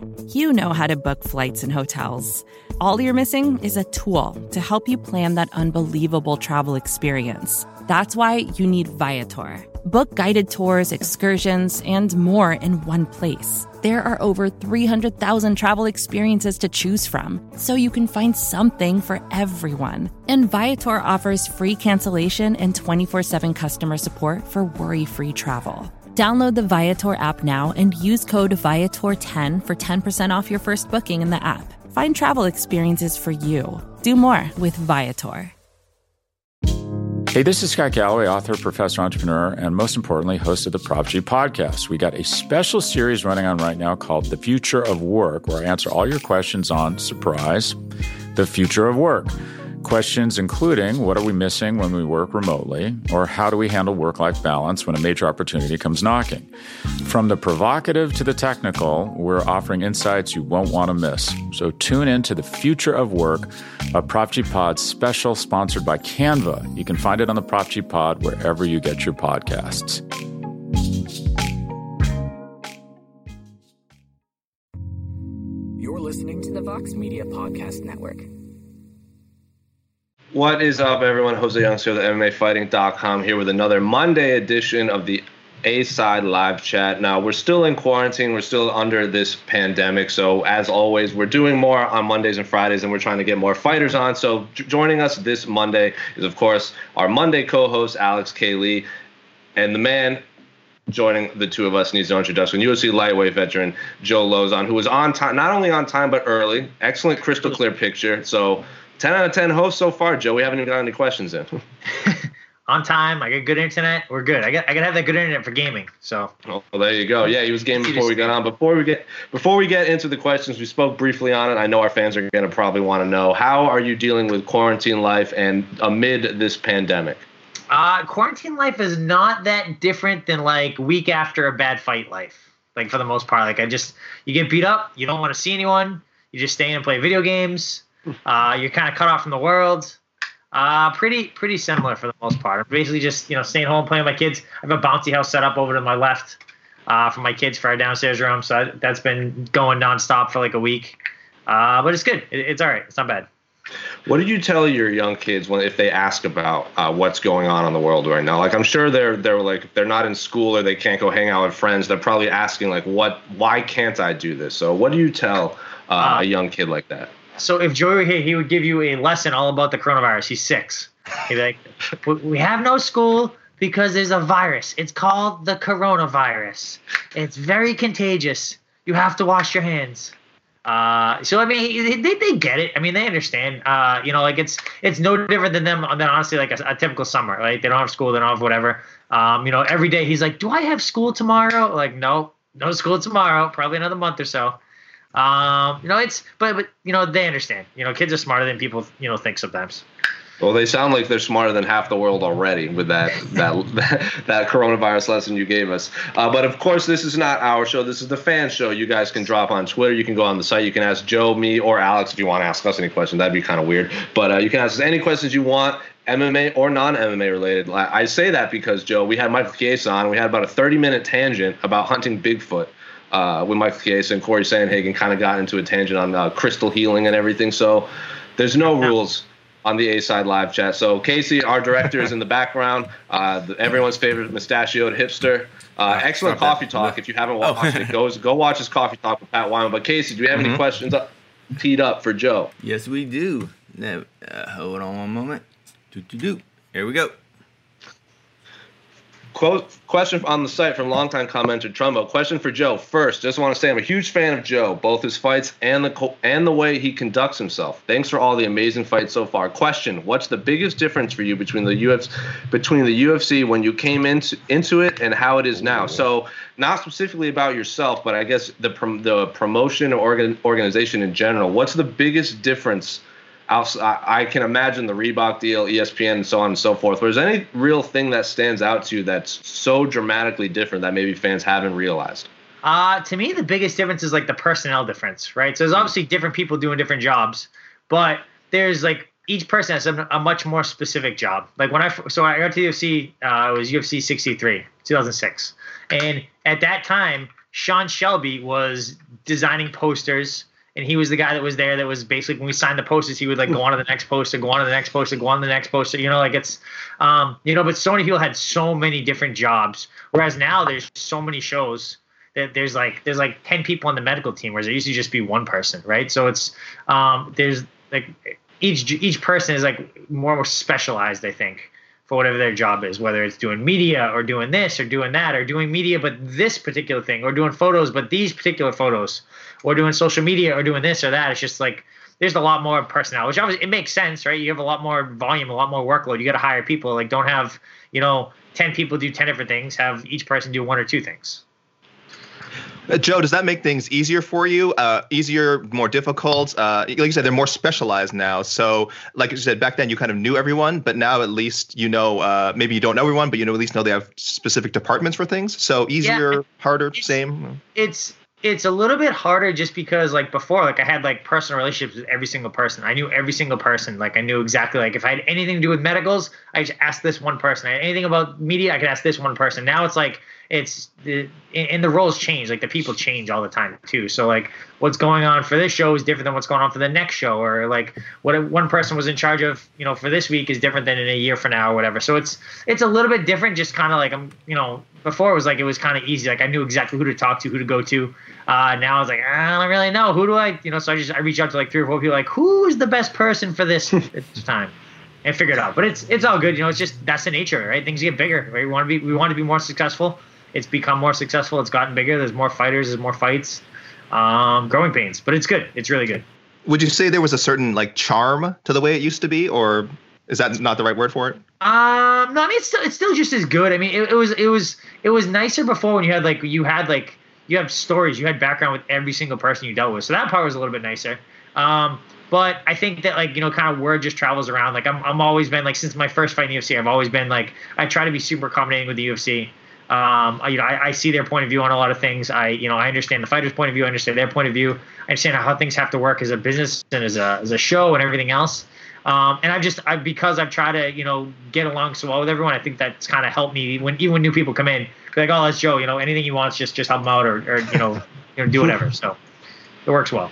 You know how to book flights and hotels. All you're missing is a tool to help you plan that unbelievable travel experience. That's why you need Viator. Book guided tours, excursions, and more in one place. There are over 300,000 travel experiences to choose from, so you can find something for everyone. And Viator offers free cancellation and 24/7 customer support for worry-free travel. Download the Viator app now and use code Viator10 for 10% off your first booking in the app. Find travel experiences for you. Do more with Viator. Hey, this is Scott Galloway, author, professor, entrepreneur, and most importantly, host of the Prop G podcast. We got a special series running on right now called The Future of Work, where I answer all your questions on, surprise, the future of work. Questions including, what are we missing when we work remotely? Or how do we handle work-life balance when a major opportunity comes knocking? From the provocative to the technical, we're offering insights you won't want to miss. So tune in to The Future of Work, a Prop G Pod special sponsored by Canva. You can find it on the Prop G Pod wherever you get your podcasts. You're listening to the Vox Media Podcast Network. What is up, everyone? Jose Youngs here, the MMAfighting.com, here with another Monday edition of the A-Side live chat. Now, we're still in quarantine. We're still under this pandemic. So, as always, we're doing more on Mondays and Fridays, and we're trying to get more fighters on. So, joining us this Monday is, of course, our Monday co-host, Alex K. Lee, and the man joining the two of us needs no introduction, UFC lightweight veteran Joe Lauzon, who was on time, not only on time, but early. Excellent crystal clear picture. So, 10 out of 10 hosts so far, Joe. We haven't even got any questions in. On time. I get good internet. We're good. I gotta have that good internet for gaming. So. Well, there you go. Yeah, he was gaming before we got on. Before we get into the questions, we spoke briefly on it. I know our fans are gonna probably want to know, how are you dealing with quarantine life and amid this pandemic? Quarantine life is not that different than like week after a bad fight life. Like for the most part, like you get beat up. You don't want to see anyone. You just stay in and play video games. You're kind of cut off from the world. Pretty similar for the most part. I'm basically just staying home playing with my kids. I have a bouncy house set up over to my left for my kids for our downstairs room. So that's been going nonstop for like a week. But it's good. It's all right. It's not bad. What do you tell your young kids if they ask about what's going on in the world right now? Like, I'm sure they're like, if they're not in school or they can't go hang out with friends, they're probably asking like, why can't I do this? So what do you tell a young kid like that? So if Joey were here, he would give you a lesson all about the coronavirus. He's 6. He'd be like, we have no school because there's a virus. It's called the coronavirus. It's very contagious. You have to wash your hands. So I mean, they get it. I mean, they understand. Like it's no different than honestly like a typical summer. Right? They don't have school. They don't have whatever. Every day he's like, do I have school tomorrow? Like, no school tomorrow. Probably another month or so. But they understand. Kids are smarter than people think sometimes. Well, they sound like they're smarter than half the world already with that coronavirus lesson you gave us. But of course, this is not our show. This is the fan show. You guys can drop on Twitter. You can go on the site. You can ask Joe, me, or Alex if you want to ask us any questions. That'd be kind of weird. But you can ask us any questions you want, MMA or non-MMA related. I say that because, Joe, we had Michael Chiesa on. We had about a 30-minute tangent about hunting Bigfoot. With Michael Chiesa and Corey Sandhagen kind of got into a tangent on crystal healing and everything. So there's no rules on the A-Side live chat. So Casey, our director, is in the background. Everyone's favorite mustachioed hipster. Excellent coffee talk. If you haven't watched it, go watch his coffee talk with Pat Wyman. But Casey, do you have any questions teed up for Joe? Yes, we do. Now, hold on one moment. Here we go. Question on the site from longtime commenter Trumbo. Question for Joe. First, just want to say I'm a huge fan of Joe, both his fights and the way he conducts himself. Thanks for all the amazing fights so far. Question: what's the biggest difference for you between the UFC when you came into it and how it is now? So, not specifically about yourself, but I guess the promotion or organization in general. What's the biggest difference? I can imagine the Reebok deal, ESPN, and so on and so forth. But is there any real thing that stands out to you that's so dramatically different that maybe fans haven't realized? To me, the biggest difference is like the personnel difference, right? So there's obviously different people doing different jobs, but there's like each person has a much more specific job. Like when I got to UFC, it was UFC 63, 2006. And at that time, Sean Shelby was designing posters, and he was the guy that was there that was basically when we signed the posters, he would like go on to the next poster, go on to the next poster, go on to the next poster, like it's, but so many people had so mmany different jobs. Whereas now there's so many shows that there's like 10 people on the medical team, whereas there used to just be one person, right? So it's, there's like each person is like more specialized, I think, for whatever their job is, whether it's doing media or doing this or doing that or doing media but this particular thing, or doing photos but these particular photos, or doing social media or doing this or that. It's just like there's a lot more personnel, which obviously it makes sense, right? You have a lot more volume, a lot more workload. You got to hire people. Like don't have 10 people do 10 different things. Have each person do one or two things. Joe, does that make things easier for you? Easier, more difficult? Like you said, they're more specialized now. So like you said, back then you kind of knew everyone, but now at least maybe you don't know everyone, but at least know they have specific departments for things. So easier, harder, same? It's a little bit harder just because like before, like I had like personal relationships with every single person. I knew every single person. Like I knew exactly like if I had anything to do with medicals, I just asked this one person. I had anything about media, I could ask this one person. Now it's like the roles change, like the people change all the time too. So like what's going on for this show is different than what's going on for the next show, or like what one person was in charge of, for this week is different than in a year from now or whatever. So it's a little bit different. Just kind of like before it was kind of easy. Like I knew exactly who to talk to, who to go to. Now it's like I don't really know who do I, so I reach out to like 3 or 4 people, like who's the best person for this at this time, and figure it out. But it's all good. It's just that's the nature, right? Things get bigger, right? We want to be more successful. It's become more successful. It's gotten bigger. There's more fighters. There's more fights. Growing pains, but it's good. It's really good. Would you say there was a certain like charm to the way it used to be, or is that not the right word for it? No, I mean it's still just as good. I mean it was nicer before when you have stories, you had background with every single person you dealt with. So that part was a little bit nicer. But I think that kind of word just travels around. Like I'm always been like, since my first fight in the UFC, I've always been like, I try to be super accommodating with the UFC. I see their point of view on a lot of things. I understand the fighter's point of view. I understand their point of view. I understand how things have to work as a business and as a show and everything else. And because I've tried to, get along so well with everyone, I think that's kind of helped me even when new people come in, like, oh, that's Joe, anything he wants, just help him out or do whatever. So it works well.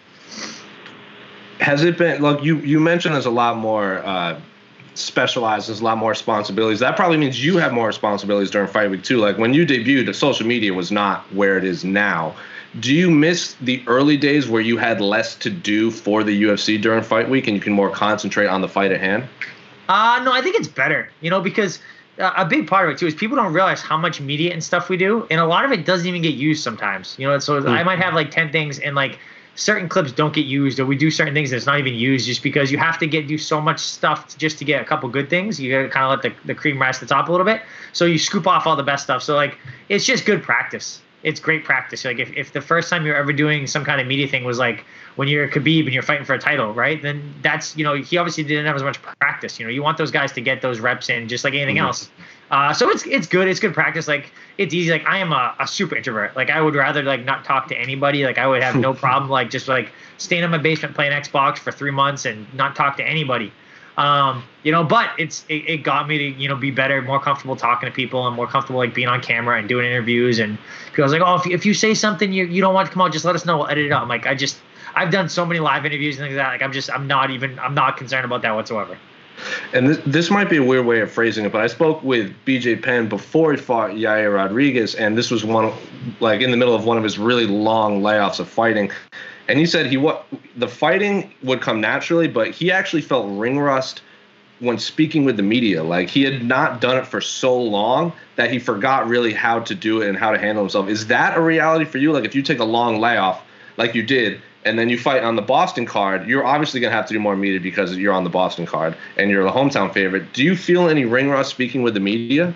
Has it been, like you mentioned there's a lot more, specialized, there's a lot more responsibilities. That probably means you have more responsibilities during fight week too. Like when you debuted, the social media was not where it is now. Do you miss the early days where you had less to do for the UFC during fight week and you can more concentrate on the fight at hand? No, I think it's better, because a big part of it too is people don't realize how much media and stuff we do, and a lot of it doesn't even get used sometimes. So I might have like 10 things and like certain clips don't get used, or we do certain things that's not even used just because you have to do so much stuff just to get a couple good things. You gotta kind of let the cream rise to the top a little bit. So you scoop off all the best stuff. So like, it's just good practice. It's great practice. Like if the first time you're ever doing some kind of media thing was like when you're Khabib and you're fighting for a title, right? Then that's, he obviously didn't have as much practice. You want those guys to get those reps in just like anything else. So it's good. It's good practice. Like it's easy. Like I am a super introvert. Like I would rather like not talk to anybody. Like I would have no problem like just like staying in my basement playing Xbox for 3 months and not talk to anybody. But it got me to, be better, more comfortable talking to people and more comfortable like being on camera and doing interviews. And people was like, oh, if you say something you don't want to come out, just let us know. We'll edit it out. I'm like, I've done so many live interviews and things like that. Like I'm not concerned about that whatsoever. And this might be a weird way of phrasing it, but I spoke with BJ Penn before he fought Yair Rodriguez, and this was like in the middle of one of his really long layoffs of fighting. And he said the fighting would come naturally, but he actually felt ring rust when speaking with the media. Like he had not done it for so long that he forgot really how to do it and how to handle himself. Is that a reality for you? Like if you take a long layoff like you did, and then you fight on the Boston card, you're obviously going to have to do more media because you're on the Boston card and you're the hometown favorite. Do you feel any ring rust speaking with the media?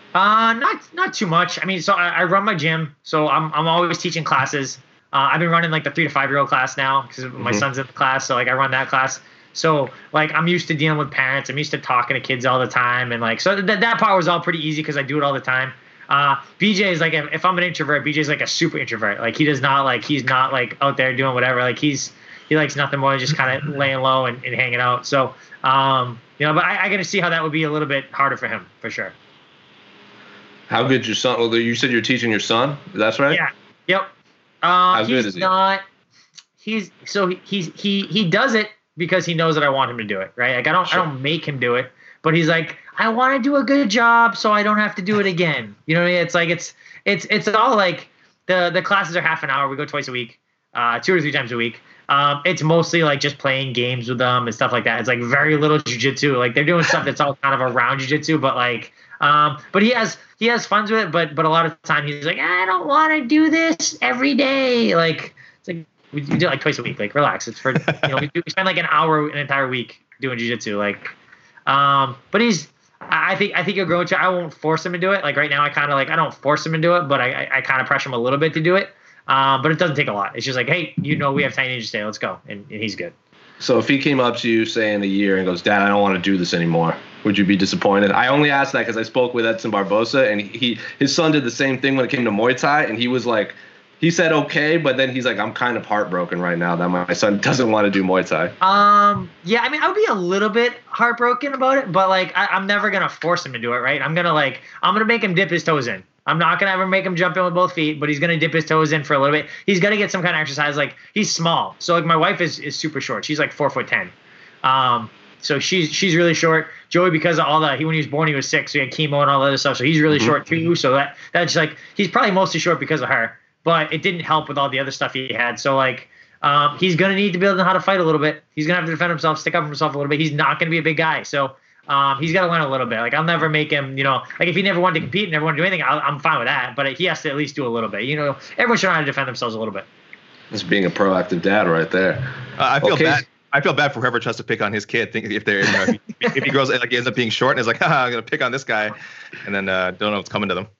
Not too much. I mean, so I run my gym, so I'm always teaching classes. I've been running like the 3 to 5 year old class now because my son's in the class, so like I run that class. So like I'm used to dealing with parents. I'm used to talking to kids all the time, and like so that part was all pretty easy because I do it all the time. BJ is like, if I'm an introvert, BJ is like a super introvert. Like he's not like out there doing whatever. Like he likes nothing more than just kind of laying low and hanging out. So, but I got to see how that would be a little bit harder for him for sure. How good your son? Well, you said you're teaching your son. That's right. Yep. How good is he? He does it because he knows that I want him to do it, right? Like I don't make him do it, but he's like, I want to do a good job so I don't have to do it again. You know what I mean? It's like it's all like the classes are half an hour. We go twice a week, 2 or 3 times a week. It's mostly like just playing games with them and stuff like that. It's like very little jiu-jitsu. Like they're doing stuff that's all kind of around jiu-jitsu, but like but he has fun with it, but a lot of the time he's like, I don't want to do this every day. Like it's like we do it like twice a week. Like relax. It's for we spend like an hour an entire week doing jiu-jitsu. Like but I think he'll grow into it. I won't force him to do it. Like right now I kind of like I don't force him to do it, but I kind of pressure him a little bit to do it. But it doesn't take a lot. It's just like, hey, we have Tiny Ninja today. Let's go. And he's good. So if he came up to you, say, in a year and goes, Dad, I don't want to do this anymore, would you be disappointed? I only asked that because I spoke with Edson Barbosa, and his son did the same thing when it came to Muay Thai, and he was like, he said okay, but then he's like, I'm kind of heartbroken right now that my son doesn't want to do Muay Thai. Yeah, I mean, I would be a little bit heartbroken about it, but like, I'm never gonna force him to do it, right? I'm gonna make him dip his toes in. I'm not gonna ever make him jump in with both feet, but he's gonna dip his toes in for a little bit. He's gonna get some kind of exercise. Like he's small, so like my wife is super short. She's like 4'10". So she's really short. Joey, because of all that, when he was born, he was 6, so he had chemo and all that other stuff. So he's really short too. So that's like he's probably mostly short because of her, but it didn't help with all the other stuff he had. So like he's gonna need to be able to know how to fight a little bit. He's gonna have to defend himself, stick up for himself a little bit. He's not gonna be a big guy, so. He's got to learn a little bit. Like I'll never make him, like if he never wanted to compete and never wanted to do anything, I'm fine with that. But he has to at least do a little bit. Everyone should know how to defend themselves a little bit. That's being a proactive dad right there. I feel bad. I feel bad for whoever tries to pick on his kid. If he grows like he ends up being short and is like, haha, I'm gonna pick on this guy, and then don't know what's coming to them.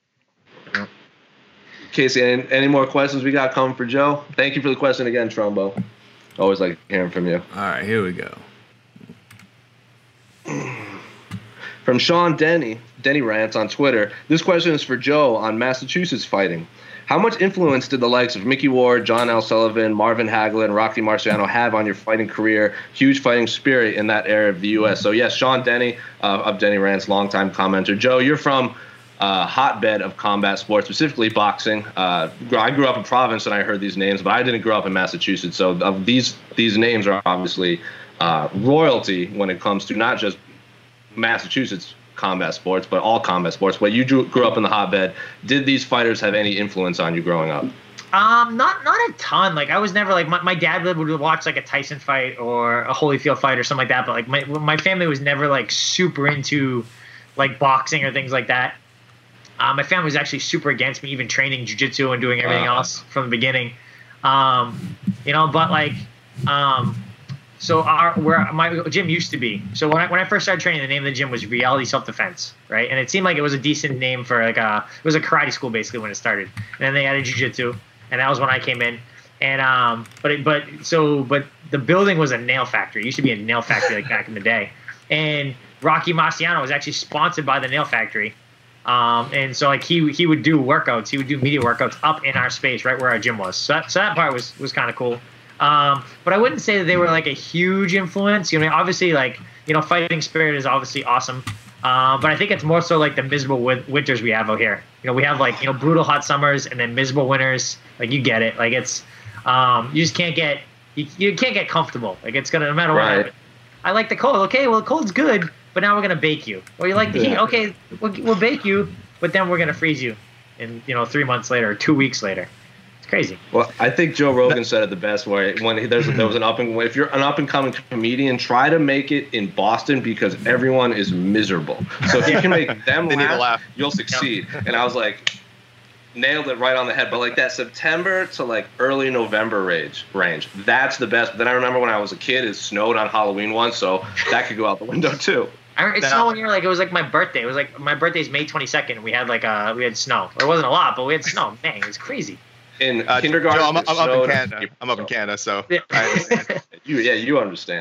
Casey, any more questions we got coming for Joe? Thank you for the question again, Trumbo. Always like hearing from you. All right, here we go. From Sean Denny Rants on Twitter, this question is for Joe on Massachusetts fighting. How much influence did the likes of Mickey Ward, John L. Sullivan, Marvin Hagler, and Rocky Marciano have on your fighting career, huge fighting spirit in that era of the U.S.? So, yes, Sean Denny of Denny Rants, longtime commenter. Joe, you're from a hotbed of combat sports, specifically boxing. I grew up in Providence and I heard these names, but I didn't grow up in Massachusetts. So these names are obviously royalty when it comes to not just Massachusetts combat sports, but all combat sports. But you grew up in the hotbed. Did these fighters have any influence on you growing up? Not a ton. Like I was never like my dad would watch like a Tyson fight or a Holyfield fight or something like that. But like my family was never like super into like boxing or things like that. My family was actually super against me even training jiu-jitsu and doing everything else from the beginning. But like. So where my gym used to be. So when I first started training, the name of the gym was Reality Self Defense, right? And it seemed like it was a decent name for it was a karate school basically when it started. And then they added jiu-jitsu, and that was when I came in. And but the building was a nail factory. It used to be a nail factory like back in the day. And Rocky Marciano was actually sponsored by the nail factory. And so like he would do workouts, he would do media workouts up in our space right where our gym was. So that part was kind of cool. But I wouldn't say that they were like a huge influence. Obviously like, fighting spirit is obviously awesome. But I think it's more so like the miserable winters we have out here. We have like, brutal hot summers and then miserable winters. Like you get it. Like it's, you just can't get, you can't get comfortable. Like it's gonna, no matter what happens. I like the cold. Okay, well the cold's good, but now we're gonna bake you. Or you like the heat. Okay, we'll bake you, but then we're gonna freeze you in 3 months later or 2 weeks later. Crazy. Well, I think Joe Rogan said it the best way when there was an if you're an up and coming comedian, try to make it in Boston because everyone is miserable. So if you can make them laugh, you'll succeed. And I was like, nailed it right on the head. But like that September to like early November range, that's the best. But then I remember when I was a kid, it snowed on Halloween once, so that could go out the window too. It snowed one year, like it was like my birthday. It was like my birthday's May 22nd. We had we had snow. It wasn't a lot, but we had snow. Dang, it was crazy. In kindergarten, Joe, I'm up in Canada. I'm up in Canada, so I understand. You understand.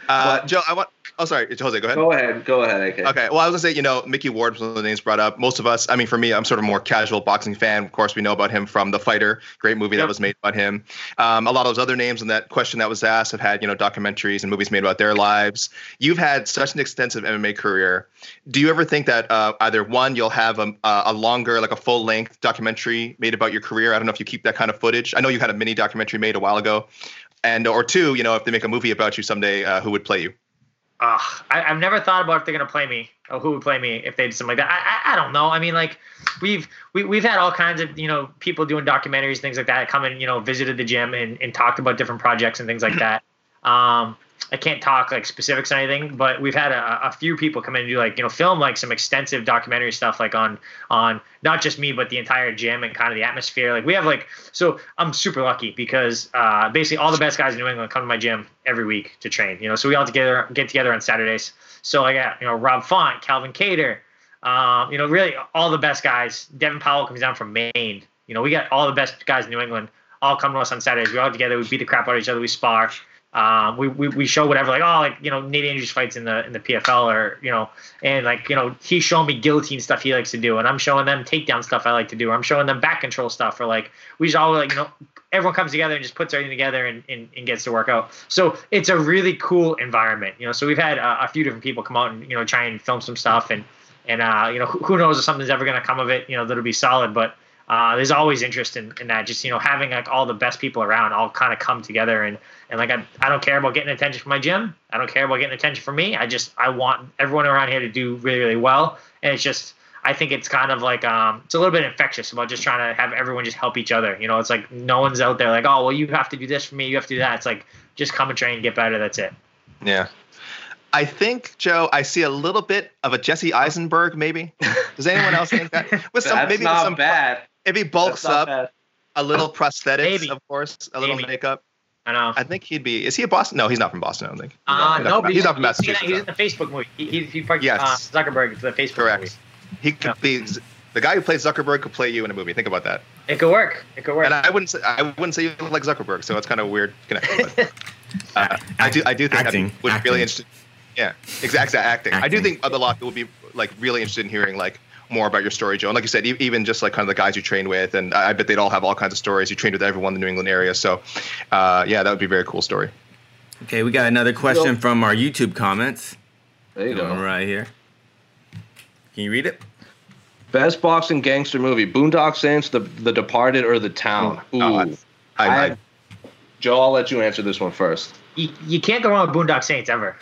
Joe, I want. Oh, sorry, Jose. Go ahead. Go ahead. AK. Okay. Well, I was gonna say, Mickey Ward was one of the names brought up. Most of us, I mean, for me, I'm sort of a more casual boxing fan. Of course, we know about him from The Fighter, great movie that was made about him. A lot of those other names in that question that was asked have had, documentaries and movies made about their lives. You've had such an extensive MMA career. Do you ever think that either one, you'll have a longer, like a full length documentary made about your career? I don't know if you keep that kind of footage. I know you had a mini documentary made a while ago, or two, if they make a movie about you someday, who would play you? I've never thought about if they're gonna play me or who would play me if they did something like that. I don't know. I mean, like we've had all kinds of people doing documentaries, things like that, come and visited the gym and talked about different projects and things like that. I can't talk like specifics or anything, but we've had a few people come in and do film like some extensive documentary stuff like on not just me but the entire gym and kind of the atmosphere. Like we have so I'm super lucky because basically all the best guys in New England come to my gym every week to train. So we all get together on Saturdays. So I got Rob Font, Calvin Cater, really all the best guys. Devin Powell comes down from Maine. We got all the best guys in New England all come to us on Saturdays. We all get together. We beat the crap out of each other. We spar. We show whatever, Nate Andrews fights in the PFL or, he's showing me guillotine stuff he likes to do. And I'm showing them takedown stuff I like to do. Or I'm showing them back control stuff, or we just all everyone comes together and just puts everything together and gets to work out. So it's a really cool environment, so we've had a few different people come out and, try and film some stuff and who knows if something's ever going to come of it, that'll be solid. But there's always interest in that, just having all the best people around all kind of come together and I don't care about getting attention from my gym. I don't care about getting attention from me. I want everyone around here to do really, really well. And it's just, I think it's kind of it's a little bit infectious about just trying to have everyone just help each other. It's like no one's out there oh, well, you have to do this for me, you have to do that. It's like just come and train and get better. That's it. Yeah. I think, Joe, I see a little bit of a Jesse Eisenberg, maybe. Does anyone else think that? That's not bad. If he bulks up, bad. A little prosthetics, Maybe. Of course, a little makeup. I know. I think he'd be. Is he a Boston? No, he's not from Boston. I don't think. No, but he's not from Massachusetts. He's in the Facebook movie. He played yes. Zuckerberg for the Facebook Correct. movie. He could be the guy who plays Zuckerberg could play you in a movie. Think about that. It could work. And I wouldn't say you look like Zuckerberg, so it's kind of a weird connection. But, I do think acting. I would be really interested. Yeah, exactly. Acting. I do think other lot would be really interested in hearing more about your story, Joe. And like you said, even just kind of the guys you trained with, and I bet they'd all have all kinds of stories. You trained with everyone in the New England area, so that would be a very cool story. Okay, we got another question from our YouTube comments. There you go. Right here. Can you read it? Best boxing gangster movie: Boondock Saints, The Departed, or The Town? Ooh. Joe, I'll let you answer this one first. You can't go wrong with Boondock Saints ever.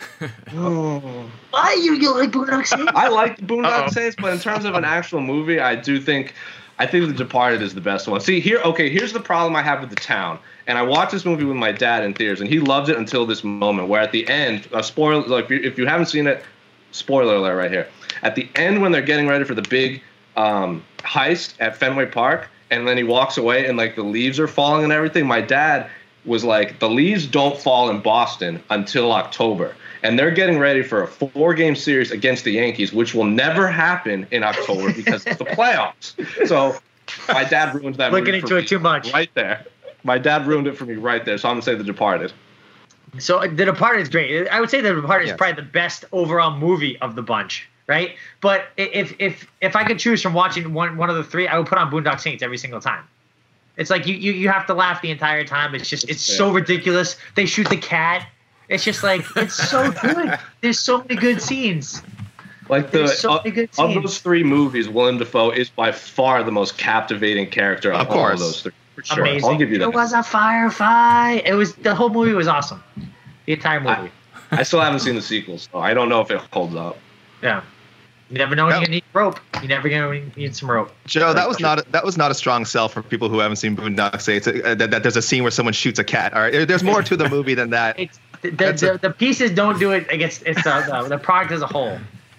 Why you like Boondock Saints? I like Boondock Saints, but in terms of an actual movie, I think The Departed is the best one. See, here's the problem I have with The Town. And I watched this movie with my dad in theaters, and he loved it until this moment, where at the end, spoiler, if you haven't seen it, spoiler alert right here. At the end, when they're getting ready for the big heist at Fenway Park, and then he walks away, and the leaves are falling and everything, my dad was like, the leaves don't fall in Boston until October. And they're getting ready for a 4-game series against the Yankees, which will never happen in October because it's the playoffs. So my dad ruined that movie. Looking into it too much. Right there. My dad ruined it for me right there. So I'm going to say The Departed. So The Departed is great. I would say The Departed is probably the best overall movie of the bunch, right? But if I could choose from watching one of the three, I would put on Boondock Saints every single time. It's like you have to laugh the entire time. It's so ridiculous. They shoot the cat. It's just it's so good. There's so many good scenes. Of those three movies, Willem Dafoe is by far the most captivating character of all of those three. For sure. Amazing. I'll give you that. It was a firefight. The whole movie was awesome. The entire movie. I still haven't seen the sequels, so I don't know if it holds up. Yeah. You never know when you're gonna need rope. You never gonna need some rope. Joe, that was not a strong sell for people who haven't seen Boondock Saints. That there's a scene where someone shoots a cat. All right, there's more to the movie than that. The pieces don't do it against the product as a whole.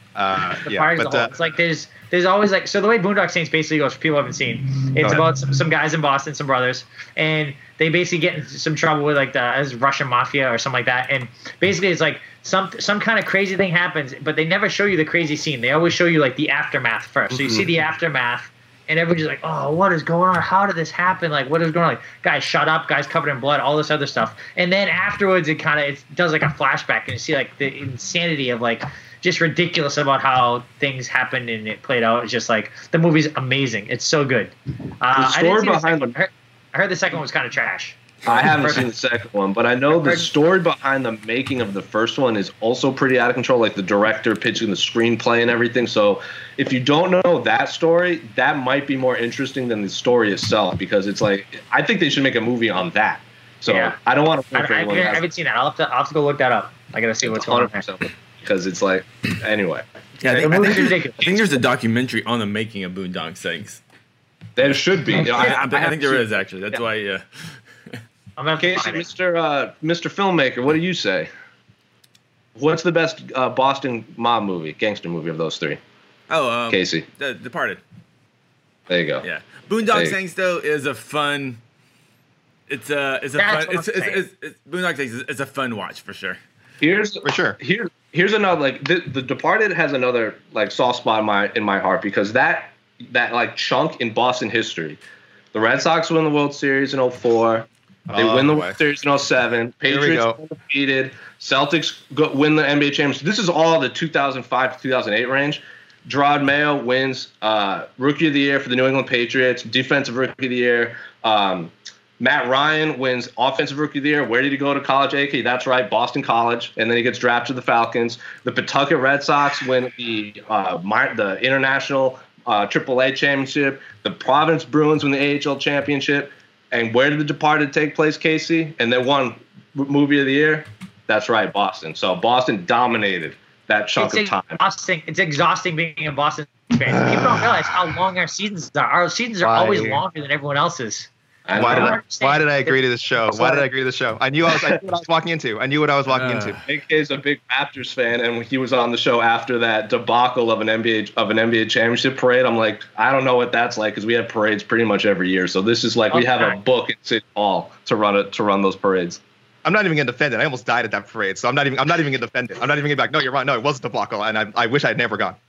It's like there's always so the way Boondock Saints basically goes, for people who haven't seen, it's about some guys in Boston, some brothers, and they basically get into some trouble with the Russian mafia or something like that, and basically it's some kind of crazy thing happens, but they never show you the crazy scene. They always show you the aftermath first. So you see the aftermath, and everybody's like, oh, what is going on? How did this happen? Like, what is going on? Like, guys shot up, guys covered in blood, all this other stuff. And then afterwards, it does like a flashback, and you see like the insanity of like just ridiculous about how things happened and it played out. It's just like the movie's amazing. It's so good. The story behind I heard the second one was kind of trash. I haven't seen the second one, but I know the story behind the making of the first one is also pretty out of control, like the director pitching the screenplay and everything. So if you don't know that story, that might be more interesting than the story itself, because it's like, I think they should make a movie on that. So yeah. I don't want to. I haven't seen that. I'll have to go look that up. I gotta see what's going on there. Because it's like, anyway. Yeah, I think there's a documentary on the making of Boondock Saints. There should be. I think there is, actually. That's why. Okay, so Mr. Filmmaker, what do you say? What's the best Boston mob movie, gangster movie of those three? Oh, Casey. The Departed. There you go. Yeah, Boondock Saints though is a fun. It's Boondock Saints is a fun watch for sure. Here's another, like, the Departed has another like soft spot in my heart, because that like chunk in Boston history. The Red Sox win the World Series in 2004. They win the World Series in 2007. Patriots undefeated. Celtics win the NBA championship. This is all the 2005 to 2008 range. Gerard Mayo wins Rookie of the Year for the New England Patriots, Defensive Rookie of the Year. Matt Ryan wins Offensive Rookie of the Year. Where did he go to college, AK? That's right, Boston College. And then he gets drafted to the Falcons. The Pawtucket Red Sox win the International AAA championship. The Providence Bruins win the AHL championship. And where did The Departed take place, Casey? And then won Movie of the Year? That's right, Boston. So Boston dominated that chunk of time. It's exhausting being a Boston fan. People don't realize how long our seasons are. Our seasons are always longer than everyone else's. Why did I agree to this show? Why did I agree to this show? I knew what I was walking into. AK is a big Raptors fan, and he was on the show after that debacle of an NBA championship parade. I'm like, I don't know what that's like, because we have parades pretty much every year. So this is like we have a book at City Hall to run those parades. I'm not even gonna defend it. I almost died at that parade, so I'm not even gonna defend it. I'm not even gonna be like, no, you're wrong. No, it was a debacle, and I wish I'd never gone.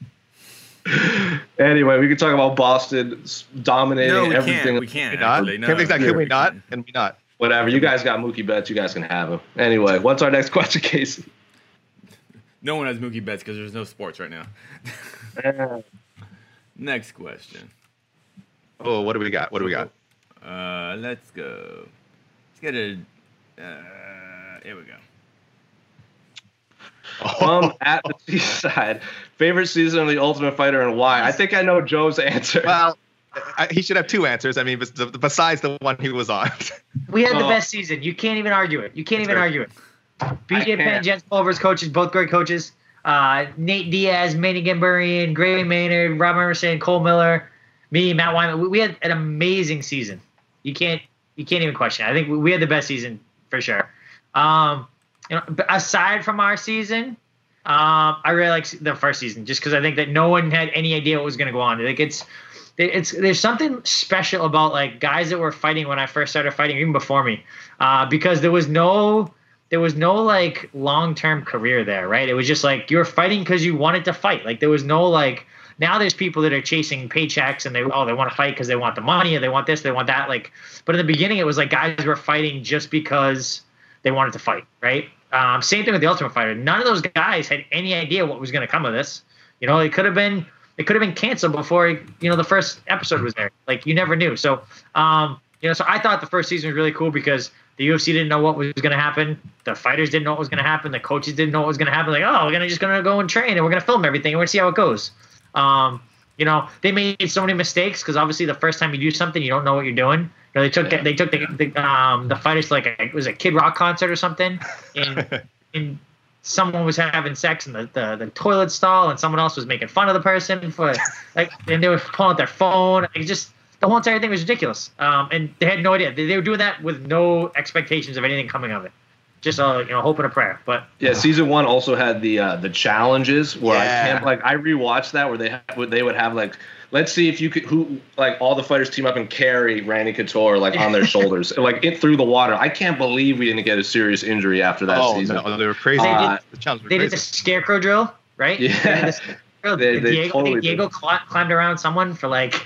Anyway, we can talk about Boston dominating everything. We can't. Can we not? Can we not? Whatever. You guys got Mookie Betts. You guys can have him. Anyway, what's our next question, Casey? No one has Mookie Betts because there's no sports right now. Next question. Oh, what do we got? Let's go. Let's get a. Here we go. At the seaside, favorite season of The Ultimate Fighter and why? I think I know Joe's answer. Well, he should have two answers. I mean, besides the one he was on. We had the best season. You can't even argue it. BJ Penn, Jens Pulver's coaches, both great coaches. Nate Diaz, Manny Gambarian, Gray Maynard, Rob Emerson, Cole Miller, me, Matt Wyman. We had an amazing season. You can't even question it. I think we had the best season for sure. Aside from our season, I really like the first season just because I think that no one had any idea what was going to go on. Like there's something special about like guys that were fighting when I first started fighting, even before me, because there was no like long-term career there, right? It was just like you were fighting because you wanted to fight. Like there was no like. Now there's people that are chasing paychecks and they want to fight because they want the money or they want this, they want that. Like, but in the beginning it was like guys were fighting just because they wanted to fight, right? Same thing with the Ultimate Fighter. None of those guys had any idea what was going to come of this. You know, it could have been canceled before the first episode was there. Like you never knew. So so I thought the first season was really cool because the UFC didn't know what was going to happen. The fighters didn't know what was going to happen. The coaches didn't know what was going to happen. Like, oh, we're just going to go and train and we're going to film everything and we're going to see how it goes. They made so many mistakes because obviously the first time you do something, you don't know what you're doing. They took the fighters to it was a Kid Rock concert or something, and someone was having sex in the toilet stall, and someone else was making fun of the person for and they were pulling out their phone. The whole entire thing was ridiculous. And they had no idea. They were doing that with no expectations of anything coming of it. Just hope and a prayer. But yeah, season one also had the challenges where I rewatched that where they would have like, let's see if you could all the fighters team up and carry Randy Couture on their shoulders through the water. I can't believe we didn't get a serious injury after that season. No, they were crazy. They did the scarecrow drill, right? Yeah. Diego climbed around someone for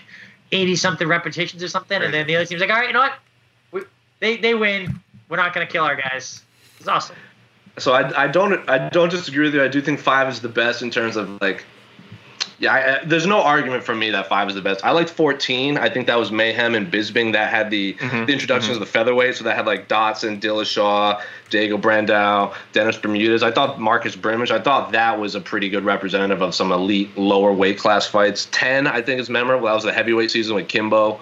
80-something repetitions or something, and then the other team's like, all right, you know what? They win. We're not going to kill our guys. It's awesome. So I don't disagree with you. I do think 5 is the best in terms of like, there's no argument for me that 5 is the best. I liked 14. I think that was Mayhem and Bisping that had the introduction of the featherweight. So that had like Dotson, Dillashaw, Diego Brandao, Dennis Bermudez. I thought Marcus Brimage. I thought that was a pretty good representative of some elite lower weight class fights. 10, I think, is memorable. That was the heavyweight season with Kimbo.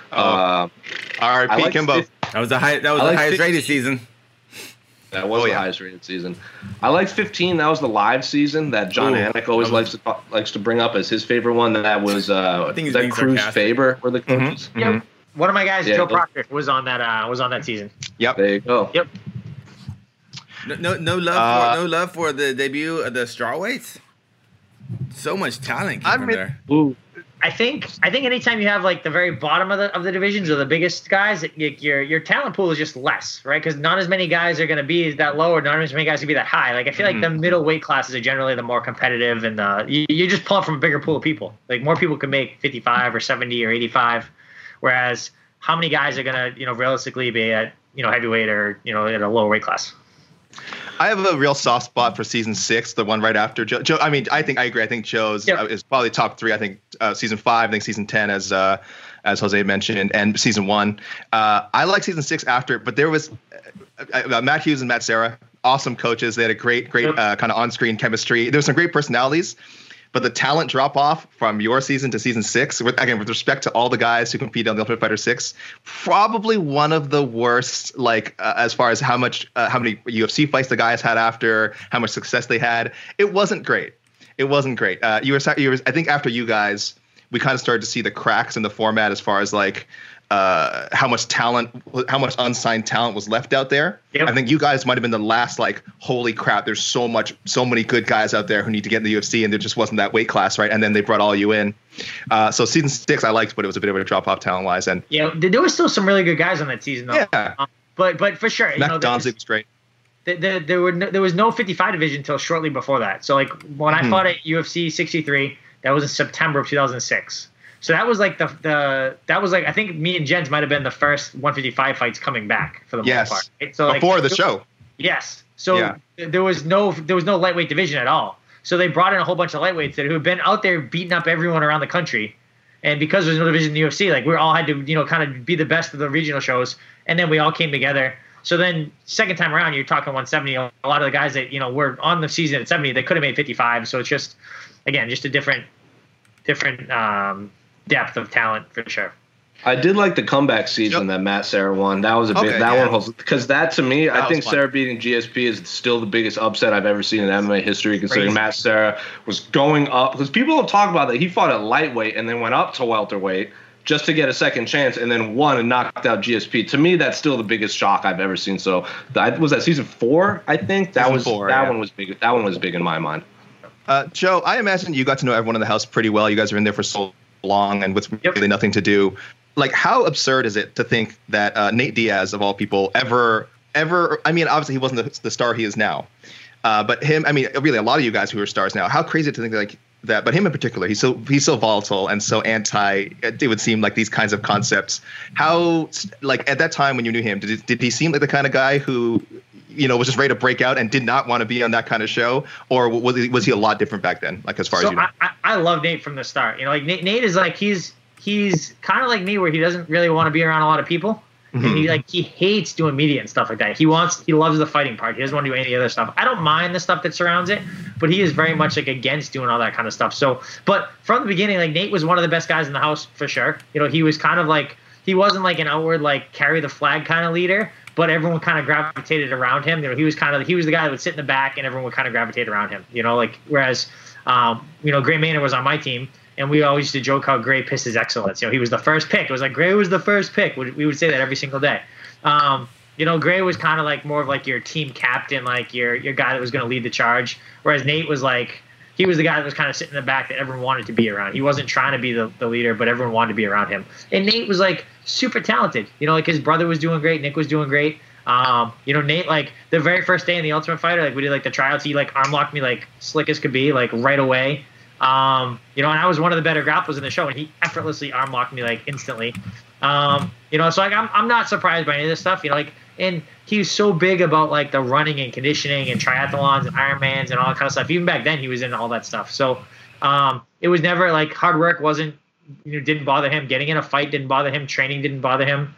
R.I.P. Kimbo. That was the highest rated season. That was the highest rated season. I like 15. That was the live season that John Anik always likes to bring up as his favorite one. That was I think that Cruz Faber were the coaches. Yep. One of my guys, Joe Proctor, was on that season. Yep. There you go. Yep. No love for the debut of the strawweights. So much talent came from there. Ooh. I think anytime you have like the very bottom of the divisions or the biggest guys, your talent pool is just less, right? Because not as many guys are going to be that low, or not as many guys can be that high. Like I feel like the middle weight classes are generally the more competitive, and you just pull from a bigger pool of people. Like more people can make 55 or 70 or 85, whereas how many guys are going to realistically be at heavyweight or at a lower weight class? I have a real soft spot for season 6, the one right after Joe. I mean, I agree. I think Joe's is probably top 3. I think season 5. I think season 10, as Jose mentioned, and season 1. I like season 6 after, but there was Matt Hughes and Matt Serra, awesome coaches. They had a great kind of on-screen chemistry. There were some great personalities. But the talent drop off from your season to season 6, with respect to all the guys who competed on the Ultimate Fighter 6, probably one of the worst. As far as how many UFC fights the guys had after, how much success they had, it wasn't great. I think after you guys, we kind of started to see the cracks in the format as far as like how much unsigned talent was left out there. Yep. I think you guys might have been the last, like, holy crap, there's so many good guys out there who need to get in the UFC, and there just wasn't that weight class, right? And then they brought all you in. So season 6 I liked, but it was a bit of a drop off talent wise. And there was still some really good guys on that season though. Yeah. But for sure, Matt Donzig was great. There was no 55 division until shortly before that. So like when I fought at UFC 63, that was in September of 2006. So that was like I think me and Jens might have been the first 155 fights coming back for the most part. Right? So before the show. Yes. So there was no lightweight division at all. So they brought in a whole bunch of lightweights who had been out there beating up everyone around the country. And because there's no division in the UFC, like we all had to, kind of be the best of the regional shows. And then we all came together. So then second time around, you're talking 170. A lot of the guys that, were on the season at 70, they could have made 55. So it's just, again, just a different depth of talent for sure. I did like the comeback season that Matt Serra won. That was a big one was, because that to me, I think Serra beating GSP is still the biggest upset I've ever seen in MMA history, considering Matt Serra was going up, because people have talked about that he fought at lightweight and then went up to welterweight just to get a second chance and then won and knocked out GSP. To me, that's still the biggest shock I've ever seen. So was that season 4? I think that one was big. That one was big in my mind. Joe, I imagine you got to know everyone in the house pretty well. You guys were in there for so long and with really nothing to do. Like, how absurd is it to think that Nate Diaz, of all people, ever, I mean, obviously he wasn't the star he is now, but him, I mean, really a lot of you guys who are stars now, how crazy to think like that, but him in particular, he's so volatile and so it would seem like these kinds of concepts. How, like, at that time when you knew him, did he seem like the kind of guy who, was just ready to break out and did not want to be on that kind of show? Or was he a lot different back then? Like, as far as you know? I love Nate from the start. Like Nate is like, he's kind of like me, where he doesn't really want to be around a lot of people. Mm-hmm. And he hates doing media and stuff like that. He loves the fighting part. He doesn't want to do any other stuff. I don't mind the stuff that surrounds it, but he is very much like against doing all that kind of stuff. So, but from the beginning, like Nate was one of the best guys in the house for sure. He was kind of like, he wasn't like an outward, like carry the flag kind of leader, but everyone kind of gravitated around him. He was the guy that would sit in the back and everyone would kind of gravitate around him, whereas, Gray Maynard was on my team. And we always used to joke how Gray pissed his excellence. He was the first pick. It was like Gray was the first pick. We would say that every single day. Gray was kind of like more of like your team captain, like your guy that was going to lead the charge. Whereas Nate was like, he was the guy that was kind of sitting in the back that everyone wanted to be around. He wasn't trying to be the leader, but everyone wanted to be around him. And Nate was like super talented. Like his brother was doing great. Nick was doing great. Nate, like the very first day in the Ultimate Fighter, like we did like the tryouts, he like arm locked me like slick as could be, like right away. You know, and I was one of the better grapplers in the show, and he effortlessly arm locked me like instantly. You know, so like I'm not surprised by any of this stuff. You know, like, and he was so big about like the running and conditioning and triathlons and Ironmans and all that kind of stuff. Even back then, he was in all that stuff. So it was never like hard work wasn't, you know, didn't bother him. Getting in a fight didn't bother him. Training didn't bother him.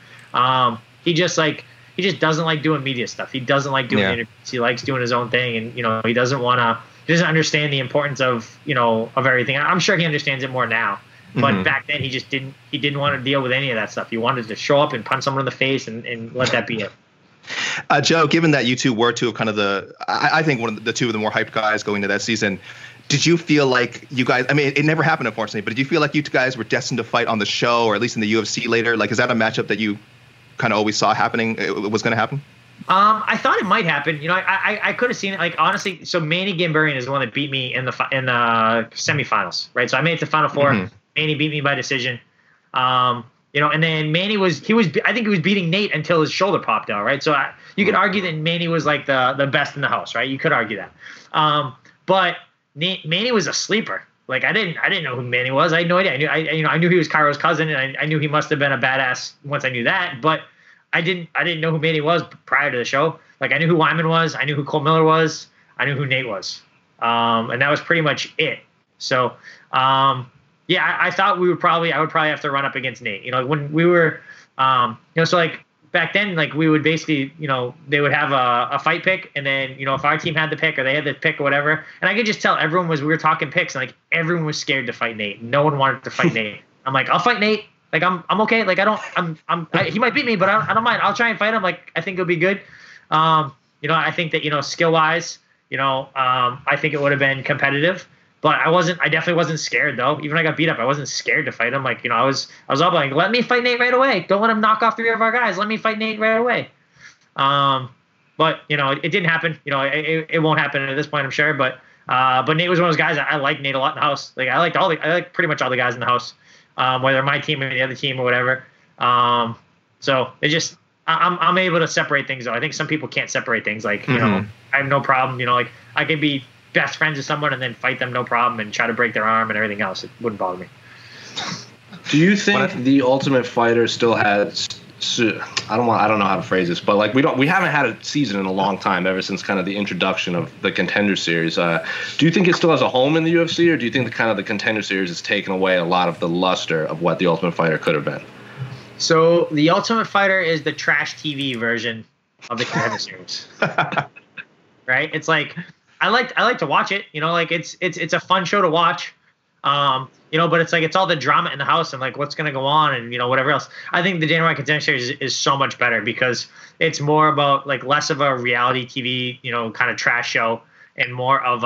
He just doesn't like doing media stuff. He doesn't like doing interviews. He likes doing his own thing, and you know, he doesn't understand the importance of, you know, of everything. I'm sure he understands it more now. But back then, he didn't want to deal with any of that stuff. He wanted to show up and punch someone in the face and let that be it. Joe, given that you two were two of kind of I think one of the two of the more hyped guys going into that season, did you feel like you guys, I mean, it never happened, unfortunately, but did you feel like you two guys were destined to fight on the show, or at least in the UFC later? Like, is that a matchup that you kind of always saw happening? It was going to happen? I thought it might happen. You know, I could have seen it. Like, honestly, so Manny Gambarian is the one that beat me in the semifinals, right? So I made it to Final Four. Manny beat me by decision. You know, and then Manny I think he was beating Nate until his shoulder popped out, right? So you could argue that Manny was like the best in the house, right? You could argue that. But Manny was a sleeper. Like, I didn't know who Manny was. I had no idea. I knew he was Cairo's cousin, and I knew he must have been a badass once I knew that. But I didn't know who Manny was prior to the show. Like, I knew who Wyman was. I knew who Cole Miller was. I knew who Nate was. And that was pretty much it. So, yeah, I thought I would probably have to run up against Nate. You know, when we were, you know, so like back then, like we would basically, you know, they would have a fight pick, and then, you know, if our team had the pick or they had the pick or whatever, and I could just tell we were talking picks, and like everyone was scared to fight Nate. No one wanted to fight Nate. I'm like, I'll fight Nate. Like, I'm okay. Like, he might beat me, but I don't mind. I'll try and fight him. Like, I think it'll be good. You know, I think that, you know, skill wise, you know, I think it would have been competitive. But I definitely wasn't scared, though. Even when I got beat up, I wasn't scared to fight him. Like, you know, I was all like, let me fight Nate right away. Don't let him knock off 3 of our guys. Let me fight Nate right away. But, you know, it didn't happen. You know, it won't happen at this point, I'm sure. But Nate was one of those guys. I like Nate a lot in the house. Like, I like pretty much all the guys in the house, whether my team or the other team or whatever. So it just, I'm able to separate things, though. I think some people can't separate things. Like, you know, I have no problem. You know, like, I could be best friends with someone and then fight them, no problem, and try to break their arm and everything else. It wouldn't bother me. Do you think the Ultimate Fighter still has? I don't know how to phrase this, but like we haven't had a season in a long time, ever since kind of the introduction of the Contender Series. Do you think it still has a home in the UFC, or do you think the Contender Series has taken away a lot of the luster of what the Ultimate Fighter could have been? So the Ultimate Fighter is the trash TV version of the Contender Series, right? It's like, I like to watch it, you know, like it's a fun show to watch, you know, but it's like, it's all the drama in the house and like what's going to go on and, you know, whatever else. I think the Dana White Contender Series is so much better because it's more about like less of a reality TV, you know, kind of trash show and more of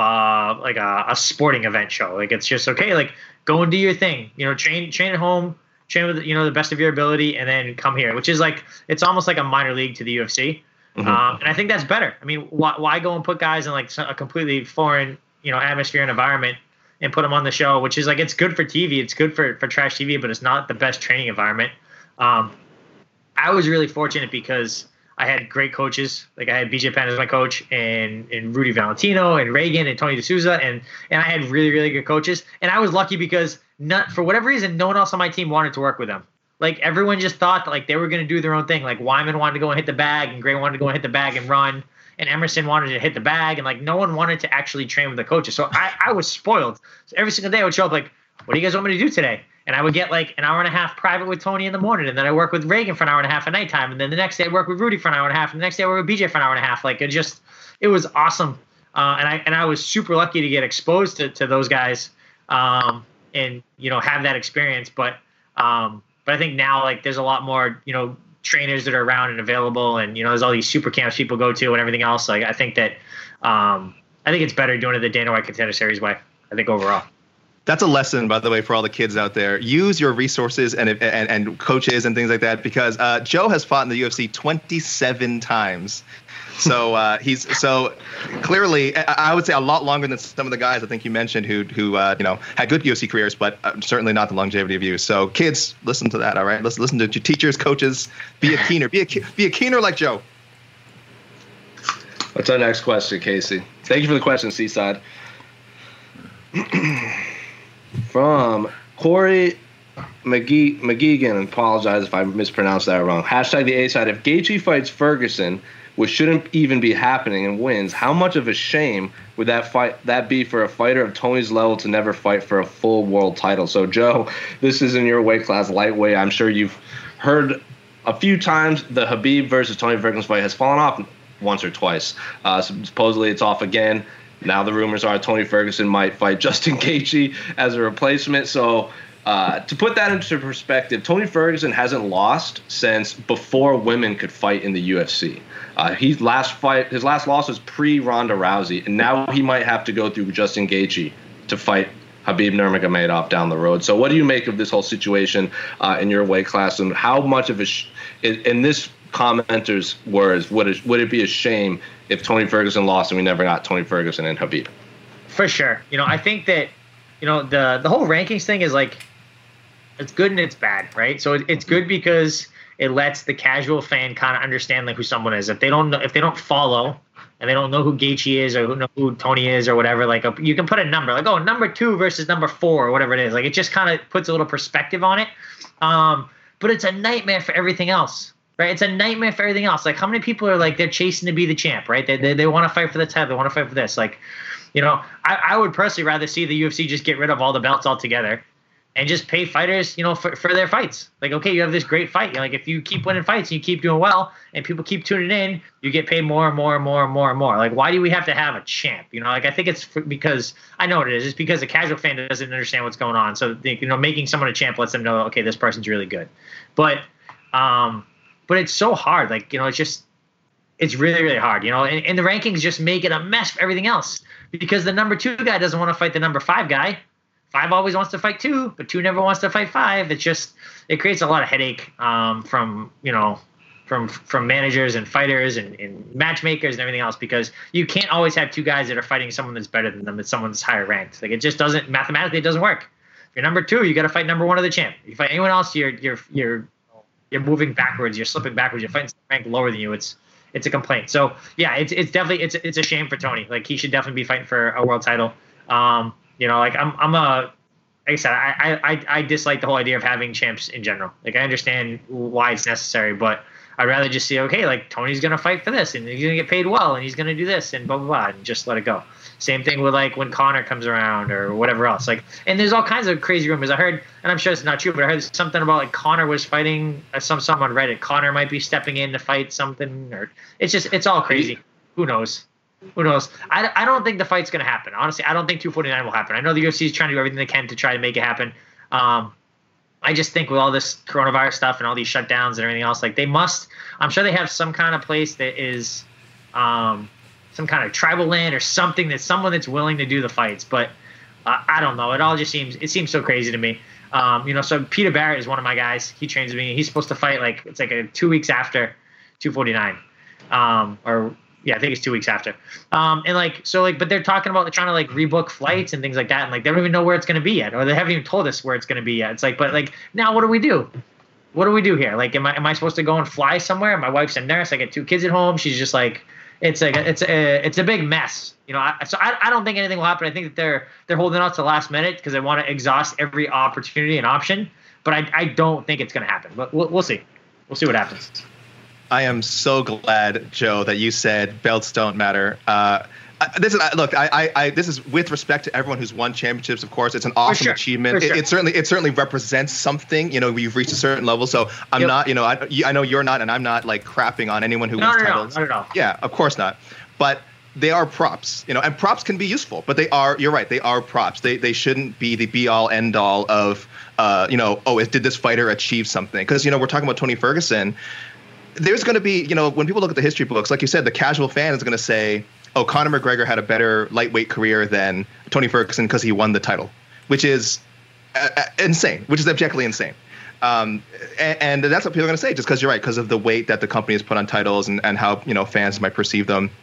a sporting event show. Like, it's just, okay, like, go and do your thing, you know, train at home, train with, you know, the best of your ability, and then come here, which is like, it's almost like a minor league to the UFC. And I think that's better. I mean, why go and put guys in like a completely foreign, you know, atmosphere and environment and put them on the show, which is like, it's good for TV. It's good for trash TV, but it's not the best training environment. I was really fortunate because I had great coaches. Like, I had BJ Penn as my coach, and Rudy Valentino and Reagan and Tony D'Souza. And I had really, really good coaches. And I was lucky because for whatever reason, no one else on my team wanted to work with them. Like, everyone just thought that, like, they were going to do their own thing. Like, Wyman wanted to go and hit the bag, and Gray wanted to go and hit the bag and run, and Emerson wanted to hit the bag, and, like, no one wanted to actually train with the coaches. So I was spoiled. So every single day I would show up like, what do you guys want me to do today? And I would get, like, an hour and a half private with Tony in the morning, and then I work with Reagan for an hour and a half at nighttime, and then the next day I work with Rudy for an hour and a half, and the next day I work with BJ for an hour and a half. Like, it was awesome. And I was super lucky to get exposed to those guys, and, you know, have that experience. But I think now, like, there's a lot more, you know, trainers that are around and available, and, you know, there's all these super camps people go to and everything else. Like, I think that, I think it's better doing it the Dana White Contender Series way, I think, overall. That's a lesson, by the way, for all the kids out there. Use your resources and coaches and things like that, because Joe has fought in the UFC 27 times. So he's clearly, I would say, a lot longer than some of the guys I think you mentioned who you know, had good UFC careers, but certainly not the longevity of you. So kids, listen to that. All right, listen to your teachers, coaches. Be a keener. Be a keener like Joe. What's our next question, Casey? Thank you for the question, Seaside. from Corey McGeegan, and apologize if I mispronounced that wrong. Hashtag the A side. If Gaethje fights Ferguson, which shouldn't even be happening, and wins, how much of a shame would that be for a fighter of Tony's level to never fight for a full world title? So, Joe, this is in your weight class, lightweight. I'm sure you've heard a few times the Khabib versus Tony Ferguson fight has fallen off once or twice. Supposedly it's off again. Now the rumors are Tony Ferguson might fight Justin Gaethje as a replacement. So to put that into perspective, Tony Ferguson hasn't lost since before women could fight in the UFC. His last loss was pre-Ronda Rousey, and now he might have to go through Justin Gaethje to fight Khabib Nurmagomedov down the road. So what do you make of this whole situation in your weight class, and how much of in this commenter's words, would it be a shame if Tony Ferguson lost and we never got Tony Ferguson and Khabib? For sure. I think that, the whole rankings thing is like, it's good and it's bad, right? So it's good because it lets the casual fan kind of understand like who someone is. If they don't follow and they don't know who Gaethje is or know who Tony is or whatever, like you can put a number like, oh, number 2 versus number 4 or whatever it is. Like it just kind of puts a little perspective on it. But it's a nightmare for everything else, right? It's a nightmare for everything else. Like how many people are like, they're chasing to be the champ, right? They want to fight for the title. They want to fight for this. Like, I would personally rather see the UFC just get rid of all the belts altogether and just pay fighters, for their fights. Like, okay, you have this great fight. Like, if you keep winning fights and you keep doing well and people keep tuning in, you get paid more and more and more and more and more. Like, why do we have to have a champ? Like, I think it's because I know what it is. It's because the casual fan doesn't understand what's going on. So, making someone a champ lets them know, okay, this person's really good. But it's so hard. Like, it's really, really hard, and the rankings just make it a mess for everything else because the number 2 guy doesn't want to fight the number 5 guy. 5 always wants to fight 2, but 2 never wants to fight 5. It creates a lot of headache from managers and fighters and matchmakers and everything else because you can't always have 2 guys that are fighting someone that's better than them, that's someone that's higher ranked. Like it just doesn't mathematically, it doesn't work. If you're number 2, you got to fight number 1 of the champ. If you fight anyone else, you're moving backwards. You're slipping backwards. You're fighting someone ranked lower than you. It's a complaint. So yeah, it's definitely it's a shame for Tony. Like he should definitely be fighting for a world title. Like like I said, I dislike the whole idea of having champs in general. Like I understand why it's necessary, but I'd rather just see, okay, like Tony's going to fight for this and he's going to get paid well and he's going to do this and blah, blah, blah, and just let it go. Same thing with like when Conor comes around or whatever else. Like, and there's all kinds of crazy rumors. I heard, and I'm sure it's not true, but I heard something about like Conor was fighting someone on Reddit. Conor might be stepping in to fight something, or it's all crazy. Who knows? I don't think the fight's going to happen. Honestly, I don't think 249 will happen. I know the UFC is trying to do everything they can to try to make it happen. I just think with all this coronavirus stuff and all these shutdowns and everything else, like I'm sure they have some kind of place that is some kind of tribal land or something, that someone that's willing to do the fights. But I don't know. It all just seems so crazy to me. So Peter Barrett is one of my guys. He trains with me. He's supposed to fight it's 2 weeks after 249. I think it's 2 weeks after. But they're talking about trying to rebook flights and things like that. And they don't even know where it's going to be yet, or they haven't even told us where it's going to be yet. It's now what do we do? What do we do here? Am I supposed to go and fly somewhere? My wife's a nurse. I got 2 kids at home. She's just it's a big mess. I don't think anything will happen. I think that they're holding out to the last minute because they want to exhaust every opportunity and option. But I don't think it's going to happen. But we'll see. We'll see what happens. I am so glad, Joe, that you said belts don't matter. This is with respect to everyone who's won championships. Of course, it's an awesome achievement. Sure. It certainly represents something. You've reached a certain level. So I'm not. I know you're not, and I'm not crapping on anyone who wins titles. Not at all. Yeah, of course not. But they are props. And props can be useful. But they are. You're right. They are props. They shouldn't be the be all end all of. Did this fighter achieve something? Because we're talking about Tony Ferguson. There's going to be, when people look at the history books, like you said, the casual fan is going to say, oh, Conor McGregor had a better lightweight career than Tony Ferguson because he won the title, which is insane, which is objectively insane. And that's what people are going to say, just because you're right, because of the weight that the company has put on titles and how, fans might perceive them.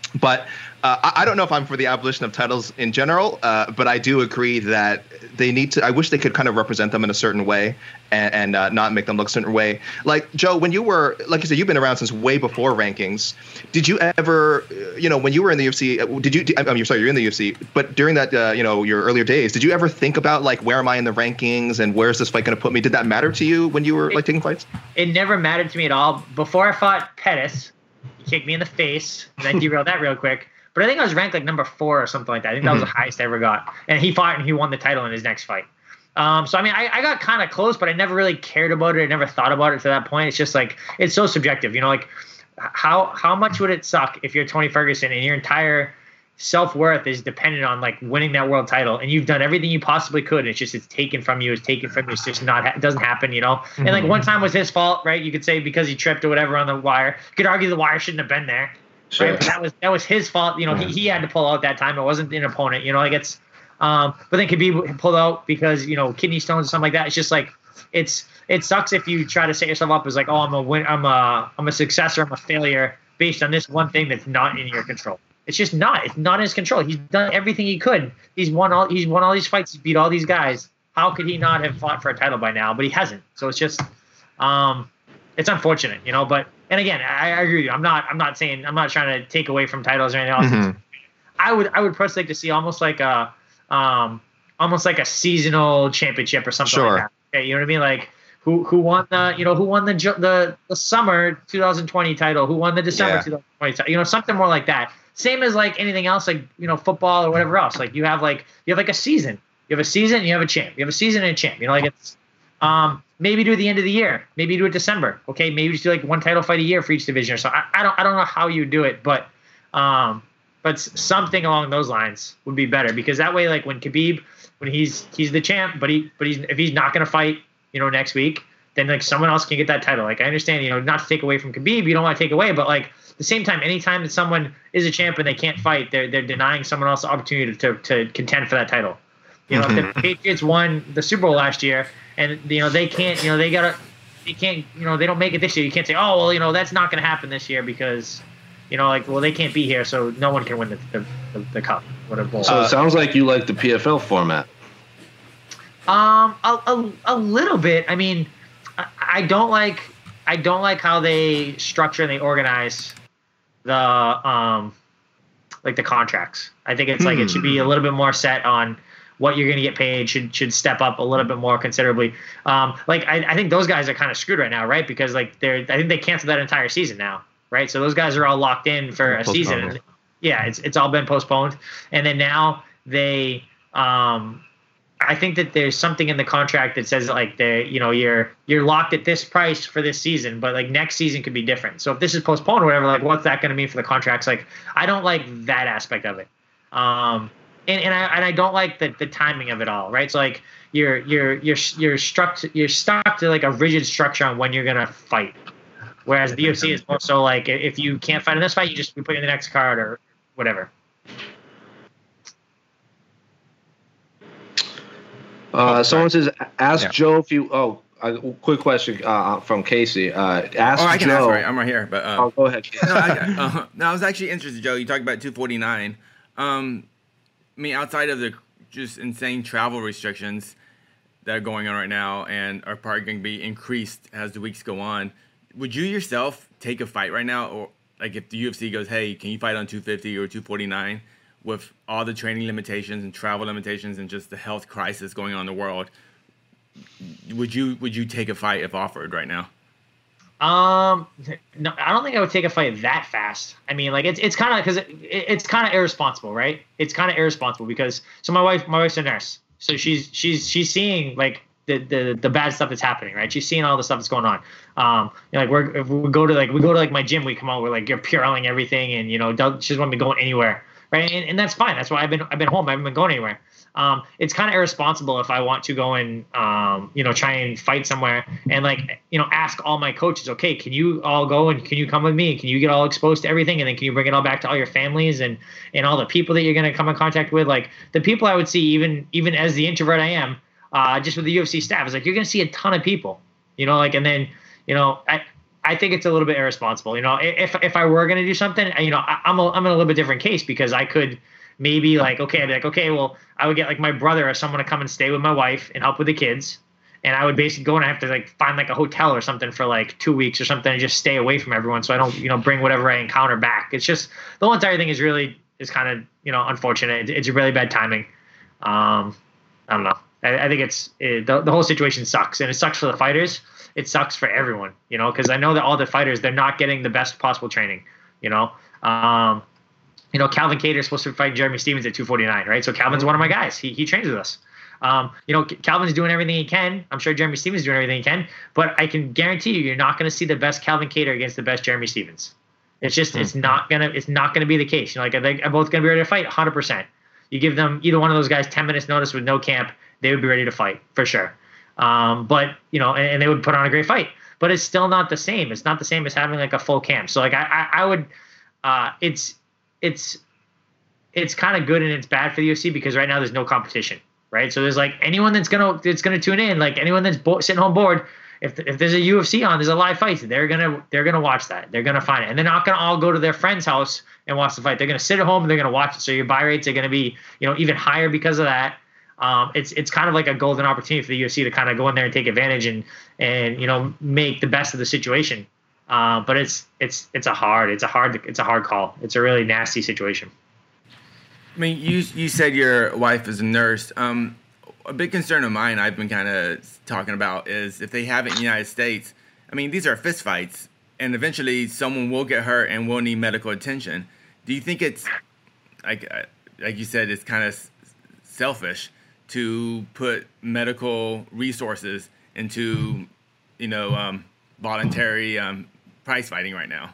But I don't know if I'm for the abolition of titles in general, but I do agree that they need to. I wish they could kind of represent them in a certain way and not make them look a certain way. Like, Joe, when you were, like you said, you've been around since way before rankings. Did you ever, when you were in the UFC, you're in the UFC, but during that, your earlier days, did you ever think about, like, where am I in the rankings and where's this fight going to put me? Did that matter to you when you were, taking fights? It never mattered to me at all. Before I fought Pettis, he kicked me in the face, and I derailed that real quick. But I think I was ranked like number 4 or something like that. I think that was the highest I ever got. And he fought and he won the title in his next fight. So, I mean, I got kind of close, but I never really cared about it. I never thought about it to that point. It's just like, it's so subjective. Like, how much would it suck if you're Tony Ferguson and your entire self-worth is dependent on, like, winning that world title, and you've done everything you possibly could, and it's taken from you. It's just not, it doesn't happen, And, like, one time was his fault, right? You could say because he tripped or whatever on the wire. You could argue the wire shouldn't have been there. Sure. Right? But that was his fault. He had to pull out that time. It wasn't an opponent. Like, it's but then Khabib pulled out because kidney stones and something like that. It's just like it sucks if you try to set yourself up as like, oh, I'm a successor, I'm a failure based on this one thing that's not in your control. It's just not. It's not in his control. He's done everything he could. He's won all these fights. He's beat all these guys. How could he not have fought for a title by now? But he hasn't. So it's just it's unfortunate, But and again, I agree with you. I'm not trying to take away from titles or anything else. I would personally like to see almost like a seasonal championship or something like that. Okay, you know what I mean? Like who won the summer 2020 title? Who won the December 2020 title? Something more like that. Same as like anything else, like football or whatever else. Like you have like a season. You have a season and you have a champ. You have a season and a champ. Like it's maybe do it at the end of the year. Maybe do it December. Okay, maybe just do like one title fight a year for each division or so. I don't know how you do it, but something along those lines would be better, because that way, like when Khabib, when he's the champ, but if he's not going to fight, next week, then like someone else can get that title. Like I understand, not to take away from Khabib, you don't want to take away, but like at the same time, anytime that someone is a champ and they can't fight, they're denying someone else the opportunity to contend for that title. If the Patriots won the Super Bowl last year and they can't, they don't make it this year. You can't say, oh well, that's not going to happen this year because they can't be here, so no one can win the cup. So it sounds like you like the PFL format. A little bit. I mean, I don't like how they structure and they organize the the contracts. I think it's like it should be a little bit more set on what you're going to get paid. Should step up a little bit more considerably. I think those guys are kind of screwed right now, right? Because I think they canceled that entire season now. Right, so those guys are all locked in for a season. Yeah, it's all been postponed, and then now they. I think that there's something in the contract that says like you're locked at this price for this season, but like next season could be different. So if this is postponed or whatever, like what's that going to mean for the contracts? Like I don't like that aspect of it, and I don't like the timing of it all. Right, so like you're stuck to like a rigid structure on when you're gonna fight. Whereas the UFC is more so like if you can't fight in this fight, you put in the next card or whatever. Someone says, ask Joe if you. Quick question from Casey. Ask I can Joe. ask, right? I'm right here. But go ahead. No, I was actually interested, Joe. You talked about 249. I mean, outside of the just insane travel restrictions that are going on right now and are probably going to be increased as the weeks go on, would you yourself take a fight right now, or like if the UFC goes, hey, can you fight on 250 or 249 with all the training limitations and travel limitations and just the health crisis going on in the world? Would you take a fight if offered right now? No, I don't think I would take a fight that fast. I mean, like it's kind of because it's kind of irresponsible, right? It's kind of irresponsible because my wife's a nurse, so she's seeing like the bad stuff that's happening, right? She's seeing all the stuff that's going on. If we go to my gym, we come out, we're like, you're Pureling everything, and she doesn't want me going anywhere, right? And that's fine. That's why I've been home. I haven't been going anywhere. It's kind of irresponsible if I want to go and try and fight somewhere and ask all my coaches, okay, can you all go and can you come with me? Can you get all exposed to everything, and then can you bring it all back to all your families and all the people that you're going to come in contact with? Like the people I would see, even as the introvert I am. Just with the UFC staff, it's like you're going to see a ton of people, and then, I think it's a little bit irresponsible. You know, if I were going to do something, you know, I'm in a little bit different case because I could maybe like, okay, I'd be like, okay, well, I would get like my brother or someone to come and stay with my wife and help with the kids. And I would basically go and I have to like find like a hotel or something for like 2 weeks or something and just stay away from everyone. So I don't, you know, bring whatever I encounter back. It's just the whole entire thing is kind of, you know, unfortunate. It's really bad timing. I don't know. I think the whole situation sucks, and it sucks for the fighters. It sucks for everyone, you know, because I know that all the fighters, they're not getting the best possible training, you know. You know, Calvin Kattar is supposed to fight Jeremy Stephens at 249, right? So Calvin's one of my guys. He trains with us. You know, Calvin's doing everything he can. I'm sure Jeremy Stephens is doing everything he can, but I can guarantee you're not going to see the best Calvin Kattar against the best Jeremy Stephens. It's just it's not gonna be the case. You know, like they're both gonna be ready to fight 100%. You give them either one of those guys 10 minutes notice with no camp, they would be ready to fight for sure. But you know, and they would put on a great fight. But it's still not the same. It's not the same as having like a full camp. So like I would, it's kind of good and it's bad for the UFC because right now there's no competition, right? So there's like anyone that's gonna tune in, like anyone that's sitting home bored. If there's a UFC on, there's a live fight, they're gonna watch that. They're gonna find it, and they're not gonna all go to their friend's house and watch the fight. They're gonna sit at home and they're gonna watch it. So your buy rates are gonna be, you know, even higher because of that. It's kind of like a golden opportunity for the UFC to kind of go in there and take advantage and you know, make the best of the situation. But it's a hard call. It's a really nasty situation. I mean, you said your wife is a nurse. A big concern of mine I've been kind of talking about is if they have it in the United States, I mean, these are fist fights, and eventually someone will get hurt and will need medical attention. Do you think it's, like you said, it's kind of selfish to put medical resources into, you know, voluntary prize fighting right now?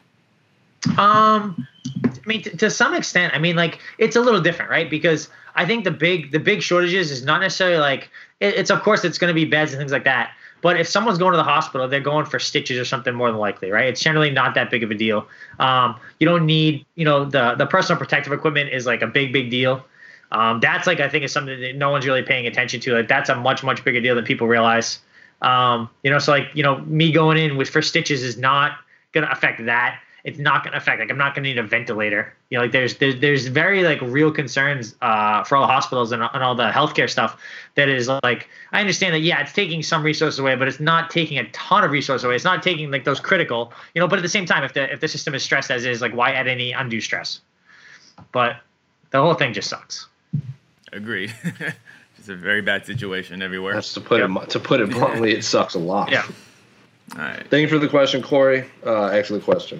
I mean, to some extent, I mean, like, it's a little different, right? Because I think the big shortages is not necessarily like it's of course it's going to be beds and things like that. But if someone's going to the hospital, they're going for stitches or something more than likely, right? It's generally not that big of a deal. You don't need, you know, the personal protective equipment is like a big deal. That's like, I think is something that no one's really paying attention to. Like that's a much bigger deal than people realize. You know, so like, you know, me going in for stitches is not going to affect that. It's not going to affect, like, I'm not going to need a ventilator. You know, like there's very like real concerns for all the hospitals and all the healthcare stuff that is like, I understand that, yeah, it's taking some resources away, but it's not taking a ton of resources away. It's not taking like those critical, you know, but at the same time, if the system is stressed as is, like, why add any undue stress? But the whole thing just sucks. Agreed. It's a very bad situation everywhere. That's to put it bluntly, it sucks a lot. Yeah. All right. Thank you for the question, Corey. Excellent question.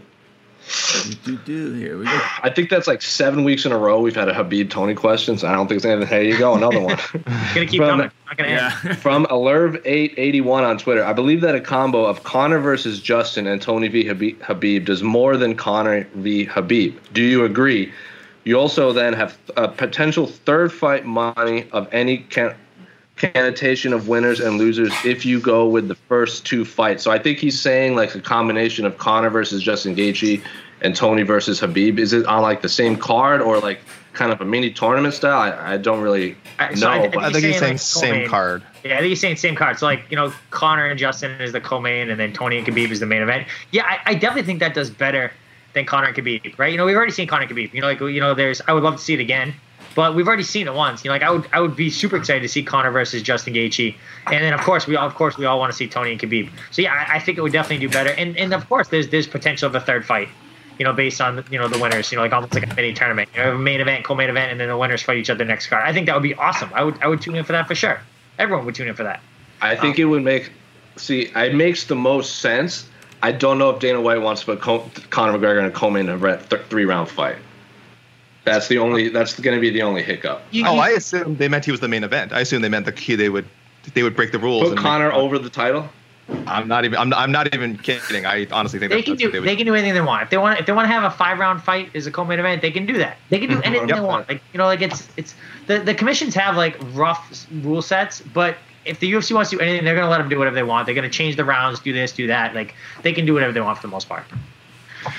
Here we go. I think that's like 7 weeks in a row we've had a Habib Tony question, so I don't think it's anything. Here you go, another one. It's gonna keep coming. Not gonna end. From Alerv881 on Twitter, I believe that a combo of Conor versus Justin and Tony v. Habib does more than Conor v. Habib. Do you agree? You also then have a potential third fight money of any candidatation of winners and losers if you go with the first two fights. So I think he's saying like a combination of Conor versus Justin Gaethje and Tony versus Habib. Is it on like the same card or like kind of a mini tournament style? I don't really know. I think he's saying like same card. Yeah, I think he's saying same card. So like, you know, Conor and Justin is the co-main and then Tony and Khabib is the main event. Yeah, I definitely think that does better than Conor and Khabib, right? You know, we've already seen Conor and Khabib. You know, like, you know, I would love to see it again. But we've already seen it once. You know, like I would be super excited to see Conor versus Justin Gaethje, and then of course we all want to see Tony and Khabib. So yeah, I think it would definitely do better. And of course there's potential of a third fight, you know, based on, you know, the winners. You know, like almost like a mini tournament. You know, a main event, co-main event, and then the winners fight each other next card. I think that would be awesome. I would tune in for that for sure. Everyone would tune in for that. I think it would make. See, it makes the most sense. I don't know if Dana White wants to put Conor McGregor in a co-main event 3-round fight. That's going to be the only hiccup. I assume they meant he was the main event. I assume they meant they would break the rules. Put Conor over the title. I'm not even kidding. I honestly think they can do anything they want. If they want to have a 5-round fight as a co-main event, they can do that. They can do anything they want. Like, you know, like it's the commissions have like rough rule sets, but if the UFC wants to do anything, they're going to let them do whatever they want. They're going to change the rounds, do this, do that. Like, they can do whatever they want for the most part.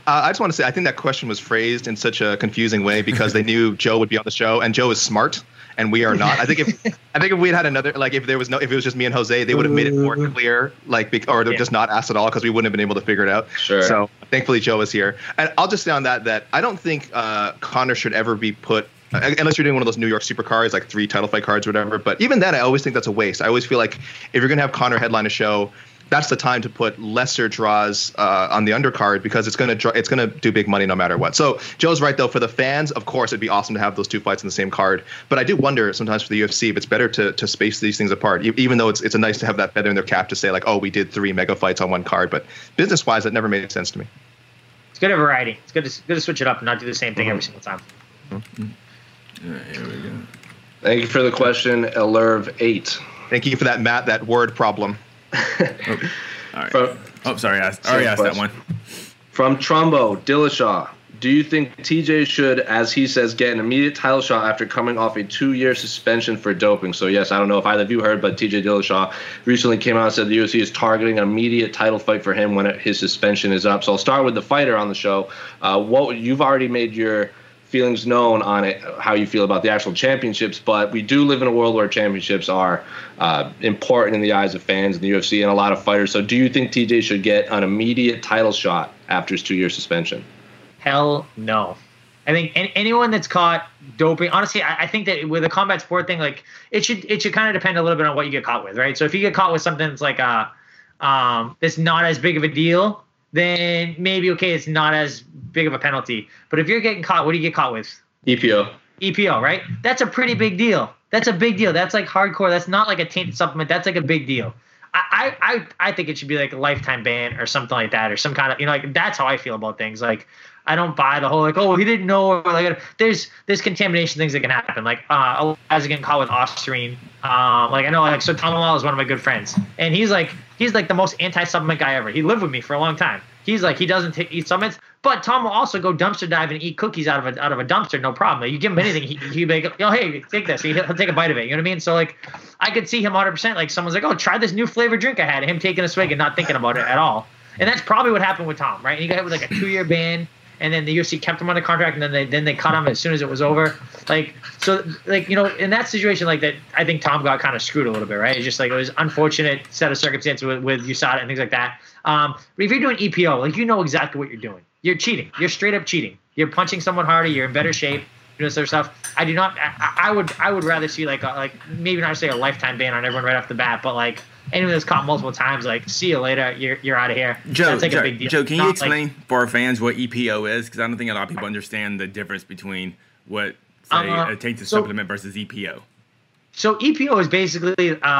I just want to say, I think that question was phrased in such a confusing way because they knew Joe would be on the show, and Joe is smart, and we are not. I think if we'd had another, like, if it was just me and Jose, they would have made it more clear, or they're just not asked at all because we wouldn't have been able to figure it out. Sure. So thankfully Joe is here, and I'll just say on that I don't think Conor should ever be put. Unless you're doing one of those New York supercards, like 3 title fight cards or whatever. But even then, I always think that's a waste. I always feel like if you're going to have Conor headline a show, that's the time to put lesser draws on the undercard because it's going to do big money no matter what. So Joe's right, though. For the fans, of course, it'd be awesome to have those 2 fights in the same card. But I do wonder sometimes for the UFC if it's better to space these things apart, even though it's nice to have that feather in their cap to say, like, oh, we did 3 mega fights on one card. But business-wise, that never made sense to me. It's good to variety. It's good to switch it up and not do the same thing every single time. Mm-hmm. All right, here we go. Thank you for the question, Elerv8. Thank you for that, Matt, that word problem. All right. Sorry. I already asked that one. From Trumbo, Dillashaw. Do you think TJ should, as he says, get an immediate title shot after coming off a 2-year suspension for doping? So, yes, I don't know if either of you heard, but TJ Dillashaw recently came out and said the UFC is targeting an immediate title fight for him when his suspension is up. So I'll start with the fighter on the show. You've already made your feelings known on it, how you feel about the actual championships, but we do live in a world where championships are important in the eyes of fans in the UFC and a lot of fighters. So do you think TJ should get an immediate title shot after his 2-year suspension? Hell no. I think anyone that's caught doping, honestly, I think that with a combat sport thing, like it should kind of depend a little bit on what you get caught with, right? So if you get caught with something that's like that's not as big of a deal, then maybe, okay, it's not as big of a penalty. But if you're getting caught, what do you get caught with? EPO, right? That's a pretty big deal. That's a big deal. That's like hardcore. That's not like a tainted supplement. That's like a big deal. I think it should be like a lifetime ban or something like that, or some kind of, like, that's how I feel about things. Like, I don't buy the whole, like, oh, he didn't know, or like, there's contamination things that can happen. Like, I was getting caught with Ostarine. Like, I know, like, so Tom Lawler is one of my good friends, and he's like the most anti-supplement guy ever. He lived with me for a long time. He's like, he doesn't eat supplements, but Tom will also go dumpster dive and eat cookies out of a dumpster, no problem. Like, you give him anything, he'd be like, oh, hey, take this. He'll take a bite of it. You know what I mean? So, like, I could see him 100%. Like, someone's like, oh, try this new flavored drink I had. And him taking a swig and not thinking about it at all. And that's probably what happened with Tom, right? And he got hit with like a 2-year ban, and then the UFC kept him under contract, and then they cut him as soon as it was over. Like, so, like, in that situation like that, I think Tom got kind of screwed a little bit, right? It's just like, it was unfortunate set of circumstances with USADA and things like that. But if you're doing EPO, like, you know exactly what you're doing. You're cheating. You're straight up cheating. You're punching someone harder. You're in better shape. This sort of stuff. I do not. I would rather see like maybe not say a lifetime ban on everyone right off the bat, but like anyone that's caught multiple times, like, see you later. You're out of here. Joe, that's like a big deal. Joe, can you explain for our fans what EPO is? Because I don't think a lot of people understand the difference between what, say, a tainted supplement versus EPO. So EPO is basically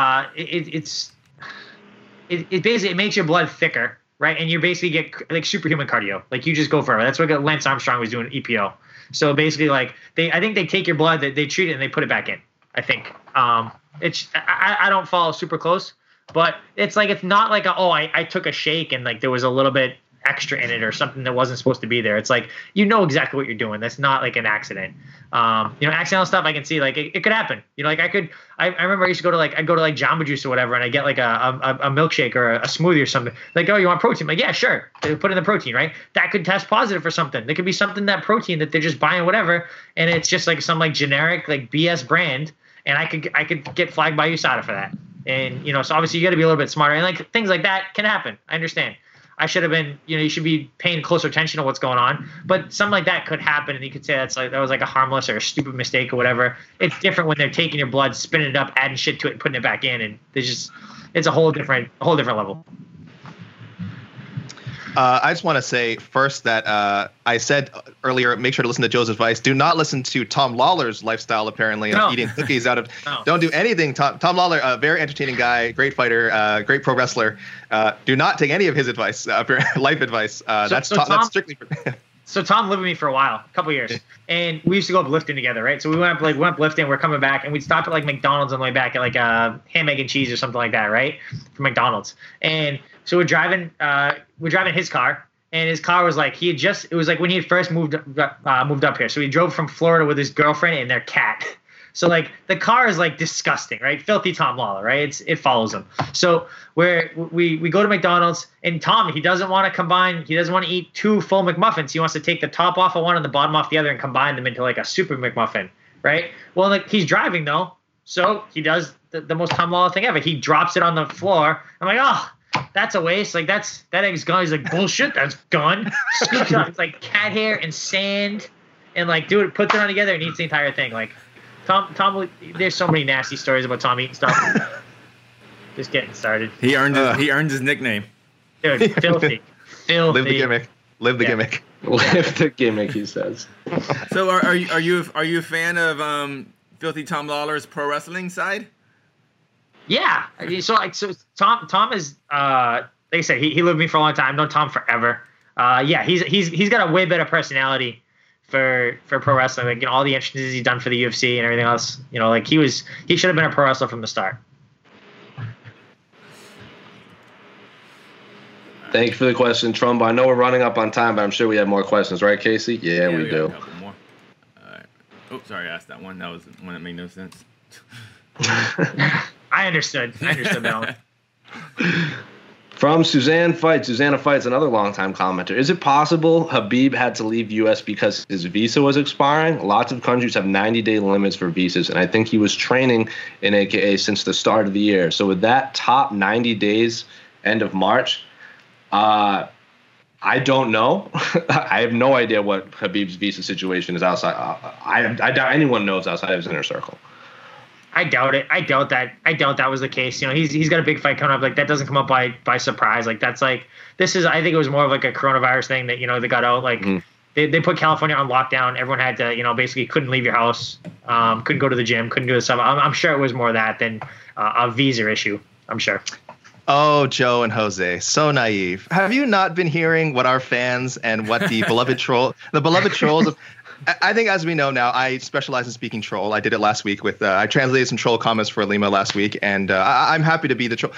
it basically makes your blood thicker, right? And you basically get like superhuman cardio. Like, you just go forever. That's what Lance Armstrong was doing, EPO. So basically, like, I think they take your blood, they treat it, and they put it back in, I think. I don't follow super close, but it's like, it's not like I took a shake and like there was a little bit extra in it or something that wasn't supposed to be there. It's like, you know exactly what you're doing. That's not like an accident. Accidental stuff I can see, like, it could happen. Like, I remember I used to go to like Jamba Juice or whatever, and I get like a milkshake or a smoothie or something. Like, oh, you want protein? I'm like, yeah, sure. They put in the protein, right? That could test positive for something. There could be something, that protein that they're just buying whatever, and it's just like some like generic like BS brand, and I could get flagged by USADA for that. And so obviously you got to be a little bit smarter, and like things like that can happen. I understand. I should have been, you should be paying closer attention to what's going on. But something like that could happen, and you could say that was like a harmless or a stupid mistake or whatever. It's different when they're taking your blood, spinning it up, adding shit to it, and putting it back in, and it's a whole different level. I just want to say first that I said earlier, make sure to listen to Joe's advice. Do not listen to Tom Lawler's lifestyle, apparently, of eating cookies out of. No. Don't do anything. Tom Lawler, a very entertaining guy, great fighter, great pro wrestler. Do not take any of his advice, life advice. That's strictly for. So Tom lived with me for a couple years, and we used to go up lifting together, right? So we went up lifting, we're coming back, and we'd stop at like McDonald's on the way back at like ham, egg, and cheese or something like that, right? From McDonald's. And so we're driving his car, and his car was like, it was like when he had first moved up here. So he drove from Florida with his girlfriend and their cat. So like the car is like disgusting, right? Filthy Tom Lawler, right? It follows him. So where we go to McDonald's, and Tom, he doesn't want to combine. He doesn't want to eat 2 full McMuffins. He wants to take the top off of one and the bottom off the other and combine them into like a super McMuffin, right? Well, like he's driving though, so he does the most Tom Lawler thing ever. He drops it on the floor. I'm like, oh, that's a waste. Like that egg's gone. He's like, bullshit, that's gone. Scoops up. It's like cat hair and sand, and like dude puts it on together and eats the entire thing. Like Tom, there's so many nasty stories about Tom eating stuff. Just getting started. He earned his nickname. Dude, filthy. Live the gimmick. Live the gimmick. Live the gimmick, he says. So are you a fan of Filthy Tom Lawler's pro wrestling side? Yeah. So Tom is like I said, he lived with me for a long time. I've known Tom forever. Yeah, he's got a way better personality for pro wrestling. Like, you know, all the entrances he's done for the UFC and everything else. You know, like he should have been a pro wrestler from the start. Thank you for the question, Trumbo. I know we're running up on time, but I'm sure we have more questions, right, Casey? Yeah, we do. A couple more. Oh, sorry, I asked that one. That was one that made no sense. I understood that one. From Susanna Fights, another longtime commenter. Is it possible Khabib had to leave U.S. because his visa was expiring? Lots of countries have 90-day limits for visas, and I think he was training in AKA since the start of the year. So with that top 90 days, end of March, I don't know. I have no idea what Khabib's visa situation is outside. I doubt anyone knows outside of his inner circle. I doubt it. I doubt that was the case. You know, he's got a big fight coming up. Like that doesn't come up by surprise. Like that's like this is. I think it was more of like a coronavirus thing that, you know, they got out. Like they put California on lockdown. Everyone had to, you know, basically couldn't leave your house, couldn't go to the gym, couldn't do the stuff. I'm sure it was more of that than a visa issue. I'm sure. Oh, Joe and Jose, so naive. Have you not been hearing what our fans and what the beloved trolls of, I think, as we know now, I specialize in speaking troll. I did it last week with I translated some troll comments for Lima last week, and I'm happy to be the troll.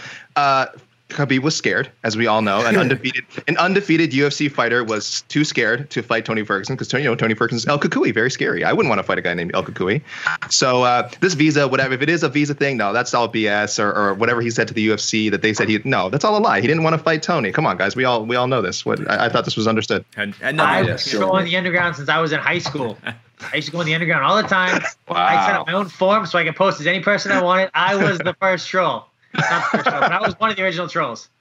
Khabib was scared, as we all know. An undefeated UFC fighter was too scared to fight Tony Ferguson because Tony Ferguson's El Kukui, very scary. I wouldn't want to fight a guy named El Kukui. So this visa, whatever, if it is a visa thing, no, that's all BS. Or whatever he said to the UFC that they said that's all a lie. He didn't want to fight Tony. Come on, guys, we all know this. I thought this was understood. I was going the underground since I was in high school. I used to go in the underground all the time. Wow. I set up my own form so I could post as any person I wanted. I was the first troll. Not the first troll, but I was one of the original trolls.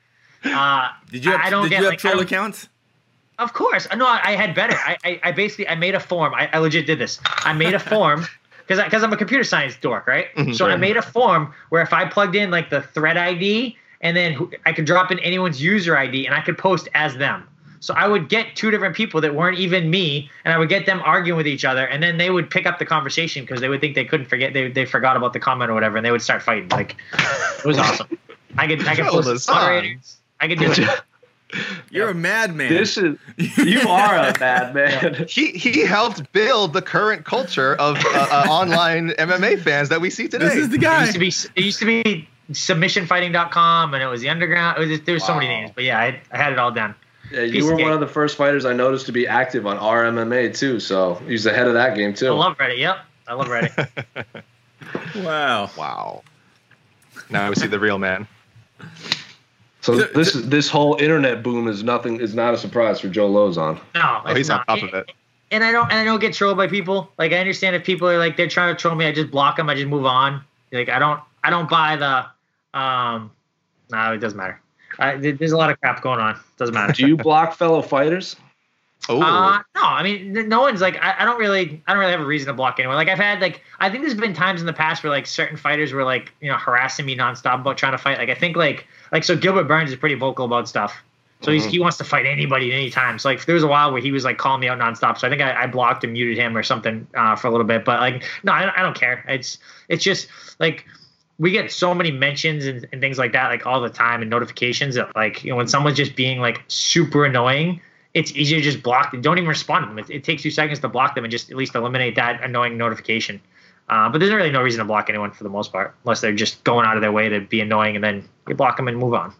Did you have troll accounts? Of course. No, I had better. I basically made a form. I legit did this. I made a form because I'm a computer science dork, right? Mm-hmm, so I made a form where if I plugged in like the thread ID and then I could drop in anyone's user ID and I could post as them. So I would get 2 different people that weren't even me, and I would get them arguing with each other, and then they would pick up the conversation because they would think they couldn't forget they forgot about the comment or whatever, and they would start fighting. Like it was awesome. I could post moderators. I could do it. You're a madman. You are a madman. He helped build the current culture of online MMA fans that we see today. This is the guy. It used to be submissionfighting.com, and it was the underground. There was so many names, but yeah, I had it all down. Yeah, you were one of the first fighters I noticed to be active on RMMA too, so he's ahead of that game too. I love Reddit. Yep, I love Reddit. Wow. Now we see the real man. So this whole internet boom is not a surprise for Joe Lozon. No, he's on top of it. And I don't get trolled by people. Like I understand if people are like they're trying to troll me, I just block them. I just move on. Like I don't buy the no, it doesn't matter. There's a lot of crap going on. Doesn't matter. Do you block fellow fighters? Oh no, I mean no one's like I don't really have a reason to block anyone. Like I've had I think there's been times in the past where like certain fighters were like, you know, harassing me nonstop about trying to fight. Like I think like so Gilbert Burns is pretty vocal about stuff. So he wants to fight anybody at any time. So like there was a while where he was like calling me out nonstop. So I think I blocked and muted him or something for a little bit. But like no, I don't care. It's just like we get so many mentions and things like that like all the time and notifications that like, you know, when someone's just being like super annoying, it's easier to just block them. Don't even respond to them. It takes 2 seconds to block them and just at least eliminate that annoying notification. But there's really no reason to block anyone for the most part, unless they're just going out of their way to be annoying, and then you block them and move on.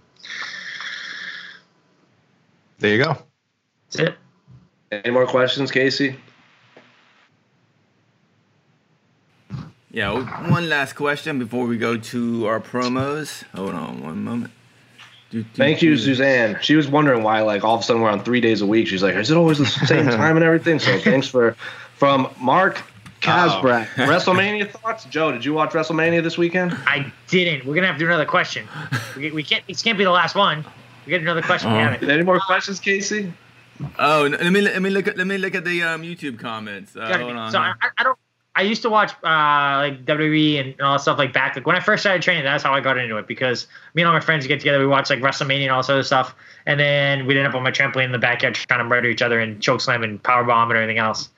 There you go. That's it. Any more questions, Casey? Yeah, one last question before we go to our promos. Hold on one moment. Thank you, Suzanne. She was wondering why, like, all of a sudden we're on 3 days a week. She's like, is it always the same time and everything? So thanks from Mark Casbrat. WrestleMania thoughts? Joe, did you watch WrestleMania this weekend? I didn't. We're going to have to do another question. We can't. It can't be the last one. We get another question. Any more questions, Casey? Oh, let me look at the YouTube comments. Hold on. So I don't. I used to watch like WWE and all that stuff like back. Like when I first started training, that's how I got into it because me and all my friends would get together. We watch like WrestleMania and all this other stuff, and then we'd end up on my trampoline in the backyard trying to murder each other and chokeslam and powerbomb and everything else.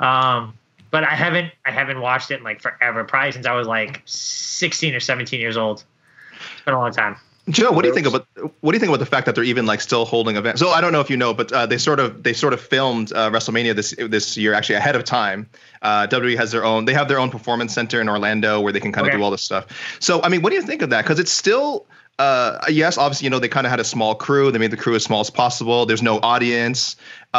But I haven't watched it in like forever, probably since I was like 16 or 17 years old. It's been a long time. Joe, what do you think about the fact that they're even like still holding events? So I don't know if you know, but they sort of filmed WrestleMania this year actually ahead of time. WWE has they have their own performance center in Orlando where they can kind of do all this stuff. So I mean, what do you think of that? Because it's still yes, obviously, they kind of had a small crew. They made the crew as small as possible. There's no audience.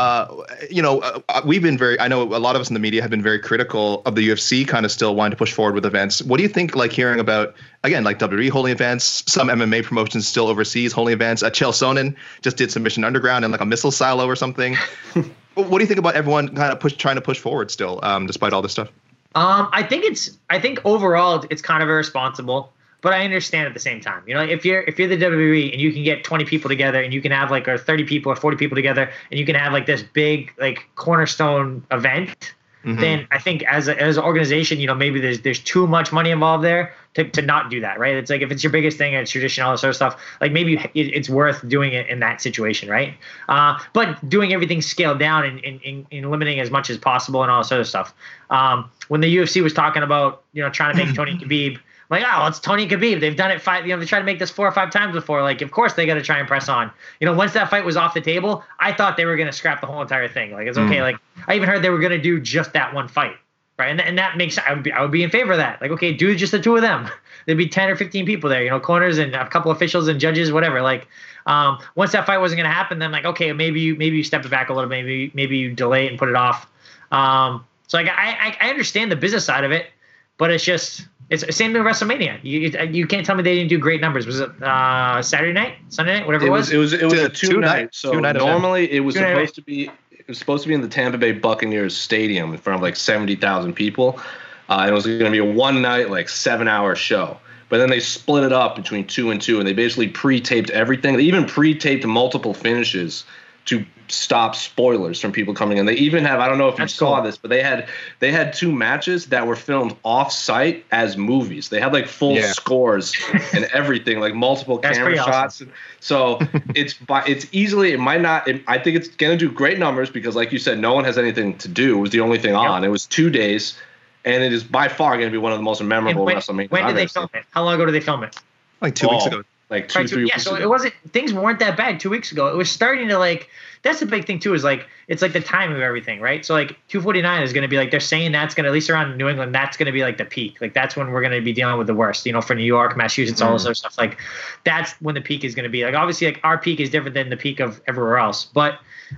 We've been I know a lot of us in the media have been very critical of the UFC kind of still wanting to push forward with events. What do you think, like hearing about, again, like WWE holding events, some MMA promotions still overseas holding events? Chael Sonnen just did Submission Underground in like a missile silo or something. What do you think about everyone kind of trying to push forward still, despite all this stuff? I think overall it's kind of irresponsible. But I understand at the same time, if you're the WWE and you can get 20 people together and you can have like or 30 people or 40 people together and you can have like this big like cornerstone event, then I think as an organization, maybe there's too much money involved there to not do that, right? It's like if it's your biggest thing and it's tradition, all this sort of stuff, like maybe it's worth doing it in that situation, right? But doing everything scaled down and limiting as much as possible and all this sort of stuff. When the UFC was talking about trying to make Tony Khabib. Like, it's Tony Khabib. They've done it they tried to make this 4 or 5 times before. Like, of course they got to try and press on. Once that fight was off the table, I thought they were going to scrap the whole entire thing. Like, it's okay. Like, I even heard they were going to do just that one fight, right? And that makes I would be in favor of that. Like, okay, do just the two of them. There'd be 10 or 15 people there, corners and a couple officials and judges, whatever. Like, once that fight wasn't going to happen, then like, okay, maybe you step it back a little. Maybe you delay it and put it off. So like, I understand the business side of it, but it's just. It's the same with WrestleMania. You can't tell me they didn't do great numbers. Was it Saturday night, Sunday night, whatever it was? It was a two-night. So normally it was supposed to be in the Tampa Bay Buccaneers Stadium in front of like 70,000 people. And it was going to be a one-night, like 7-hour show. But then they split it up between 2 and 2, and they basically pre-taped everything. They even pre-taped multiple finishes to stop spoilers from people coming in. They even have, I don't know if you saw this, but they had 2 matches that were filmed off-site as movies. They had like full scores and everything, like multiple camera shots. Awesome. So it's easily, I think it's going to do great numbers because like you said, no one has anything to do. It was the only thing on. It was 2 days, and it is by far going to be one of the most memorable WrestleMania. When did they film it? How long ago did they film it? Like 2 weeks ago. Like 2, 3 weeks ago. So it wasn't, things weren't that bad 2 weeks ago. It was starting to like, that's the big thing too, is like, it's like the timing of everything, right? So like 249 is going to be like, they're saying that's going to, at least around New England, that's going to be like the peak. Like that's when we're going to be dealing with the worst, for New York, Massachusetts, all this other stuff. Like that's when the peak is going to be. Like obviously like our peak is different than the peak of everywhere else. But,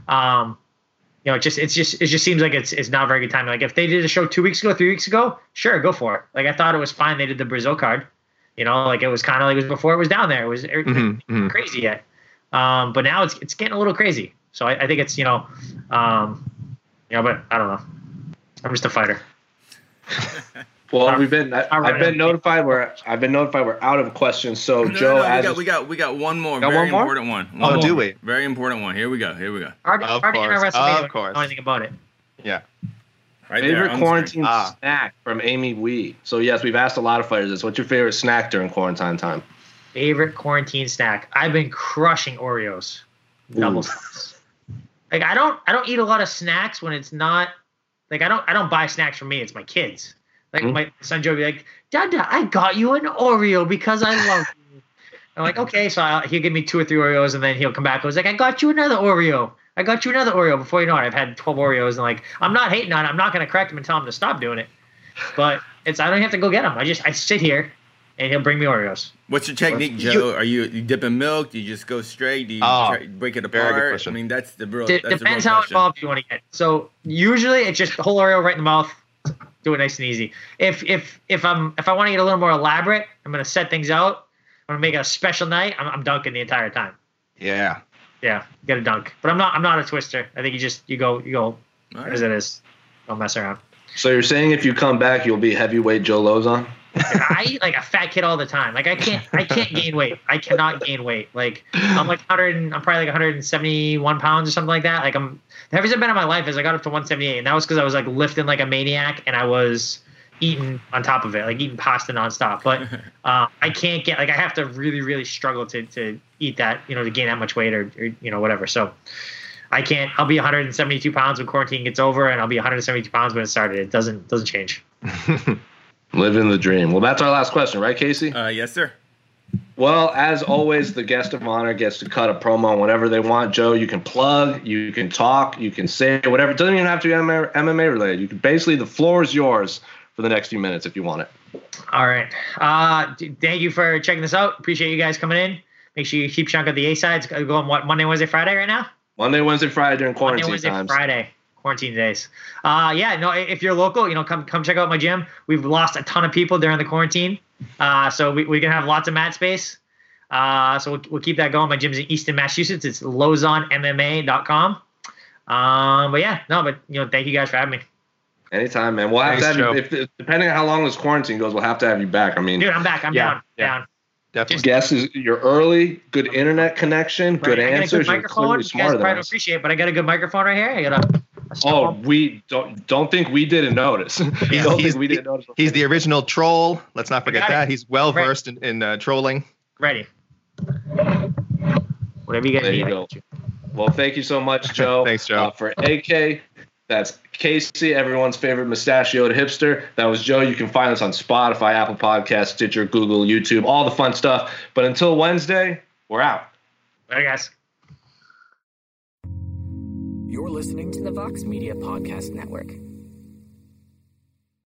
it just seems like it's not very good timing. Like if they did a show 2 weeks ago, 3 weeks ago, sure, go for it. Like I thought it was fine. They did the Brazil card. Like it was kind of like it was before it was down there. It was crazy yet. But now it's getting a little crazy. So I think it's, but I don't know. I'm just a fighter. Well, I've been notified we're out of questions. So Joe, we got one more important one. Oh, do we? Very important one. Here we go. Of course. Know anything about it. Yeah. Right favorite quarantine snack from Amy Wee. So yes, we've asked a lot of fighters this. What's your favorite snack during quarantine time? Favorite quarantine snack? I've been crushing Oreos. Double stuffs. Like I don't eat a lot of snacks when it's not like I don't buy snacks for me. It's my kids. Like my son Joe be like, Dada, I got you an Oreo because I love you. I'm like, okay, so he'll give me 2 or 3 Oreos and then he'll come back. I was like, I got you another Oreo. Before you know it, I've had 12 Oreos and like I'm not hating on it. I'm not gonna correct him and tell him to stop doing it. But I don't have to go get them. I sit here and he'll bring me Oreos. What's your technique, Joe? Are you dip in milk? Do you just go straight? Do you break it apart? I mean, that's the real. Depends how involved you want to get. So usually it's just the whole Oreo right in the mouth. Do it nice and easy. If I want to get a little more elaborate, I'm gonna set things out. I'm gonna make it a special night. I'm dunking the entire time. Yeah. Yeah, get a dunk. But I'm not a twister. I think you go as it is. Don't mess around. So you're saying if you come back, you'll be heavyweight Joe Lozon? I eat like a fat kid all the time. Like I can't gain weight. I cannot gain weight. Like I'm probably like 171 pounds or something like that. Like the heaviest I've been in my life is I got up to 178, and that was because I was like lifting like a maniac, and I was eating on top of it, like eating pasta nonstop. But I can't get, like, I have to really, really struggle to eat that, to gain that much weight or whatever. So I can't. I'll be 172 pounds when quarantine gets over, and I'll be 172 pounds when it started. It doesn't change. Living the dream. Well, that's our last question, right, Casey? Yes, sir. Well, as always, the guest of honor gets to cut a promo on whatever they want. Joe, you can plug, you can talk, you can say whatever. It doesn't even have to be MMA related. You can basically, the floor is yours for the next few minutes if you want it. All right. Thank you for checking this out. Appreciate you guys coming in. Make sure you keep chunk of the A-sides. Go on Monday, Wednesday, Friday right now? Monday, Wednesday, Friday during quarantine Monday, Wednesday, times. Friday. Quarantine days. If you're local, come check out my gym. We've lost a ton of people during the quarantine. So we're going to have lots of mat space. So we'll keep that going. My gym's in Easton, Massachusetts. It's lozonmma.com. Thank you guys for having me. Anytime, man. We'll have to have you, if depending on how long this quarantine goes, we'll have to have you back. I mean, dude, I'm back. I'm down. Definitely. Guess is you're early, good internet connection, good answers. You're clearly smarter than us. Appreciate it, but I got a good microphone right here. I got a we don't think we didn't notice. He's the original troll. Let's not forget that. He's well versed in trolling. Ready. Whatever you guys need. There you go. Well, thank you so much, Joe. Thanks, Joe. For AK, that's Casey, everyone's favorite mustachioed hipster. That was Joe. You can find us on Spotify, Apple Podcasts, Stitcher, Google, YouTube, all the fun stuff. But until Wednesday, we're out. Bye, guys. You're listening to the Vox Media Podcast Network.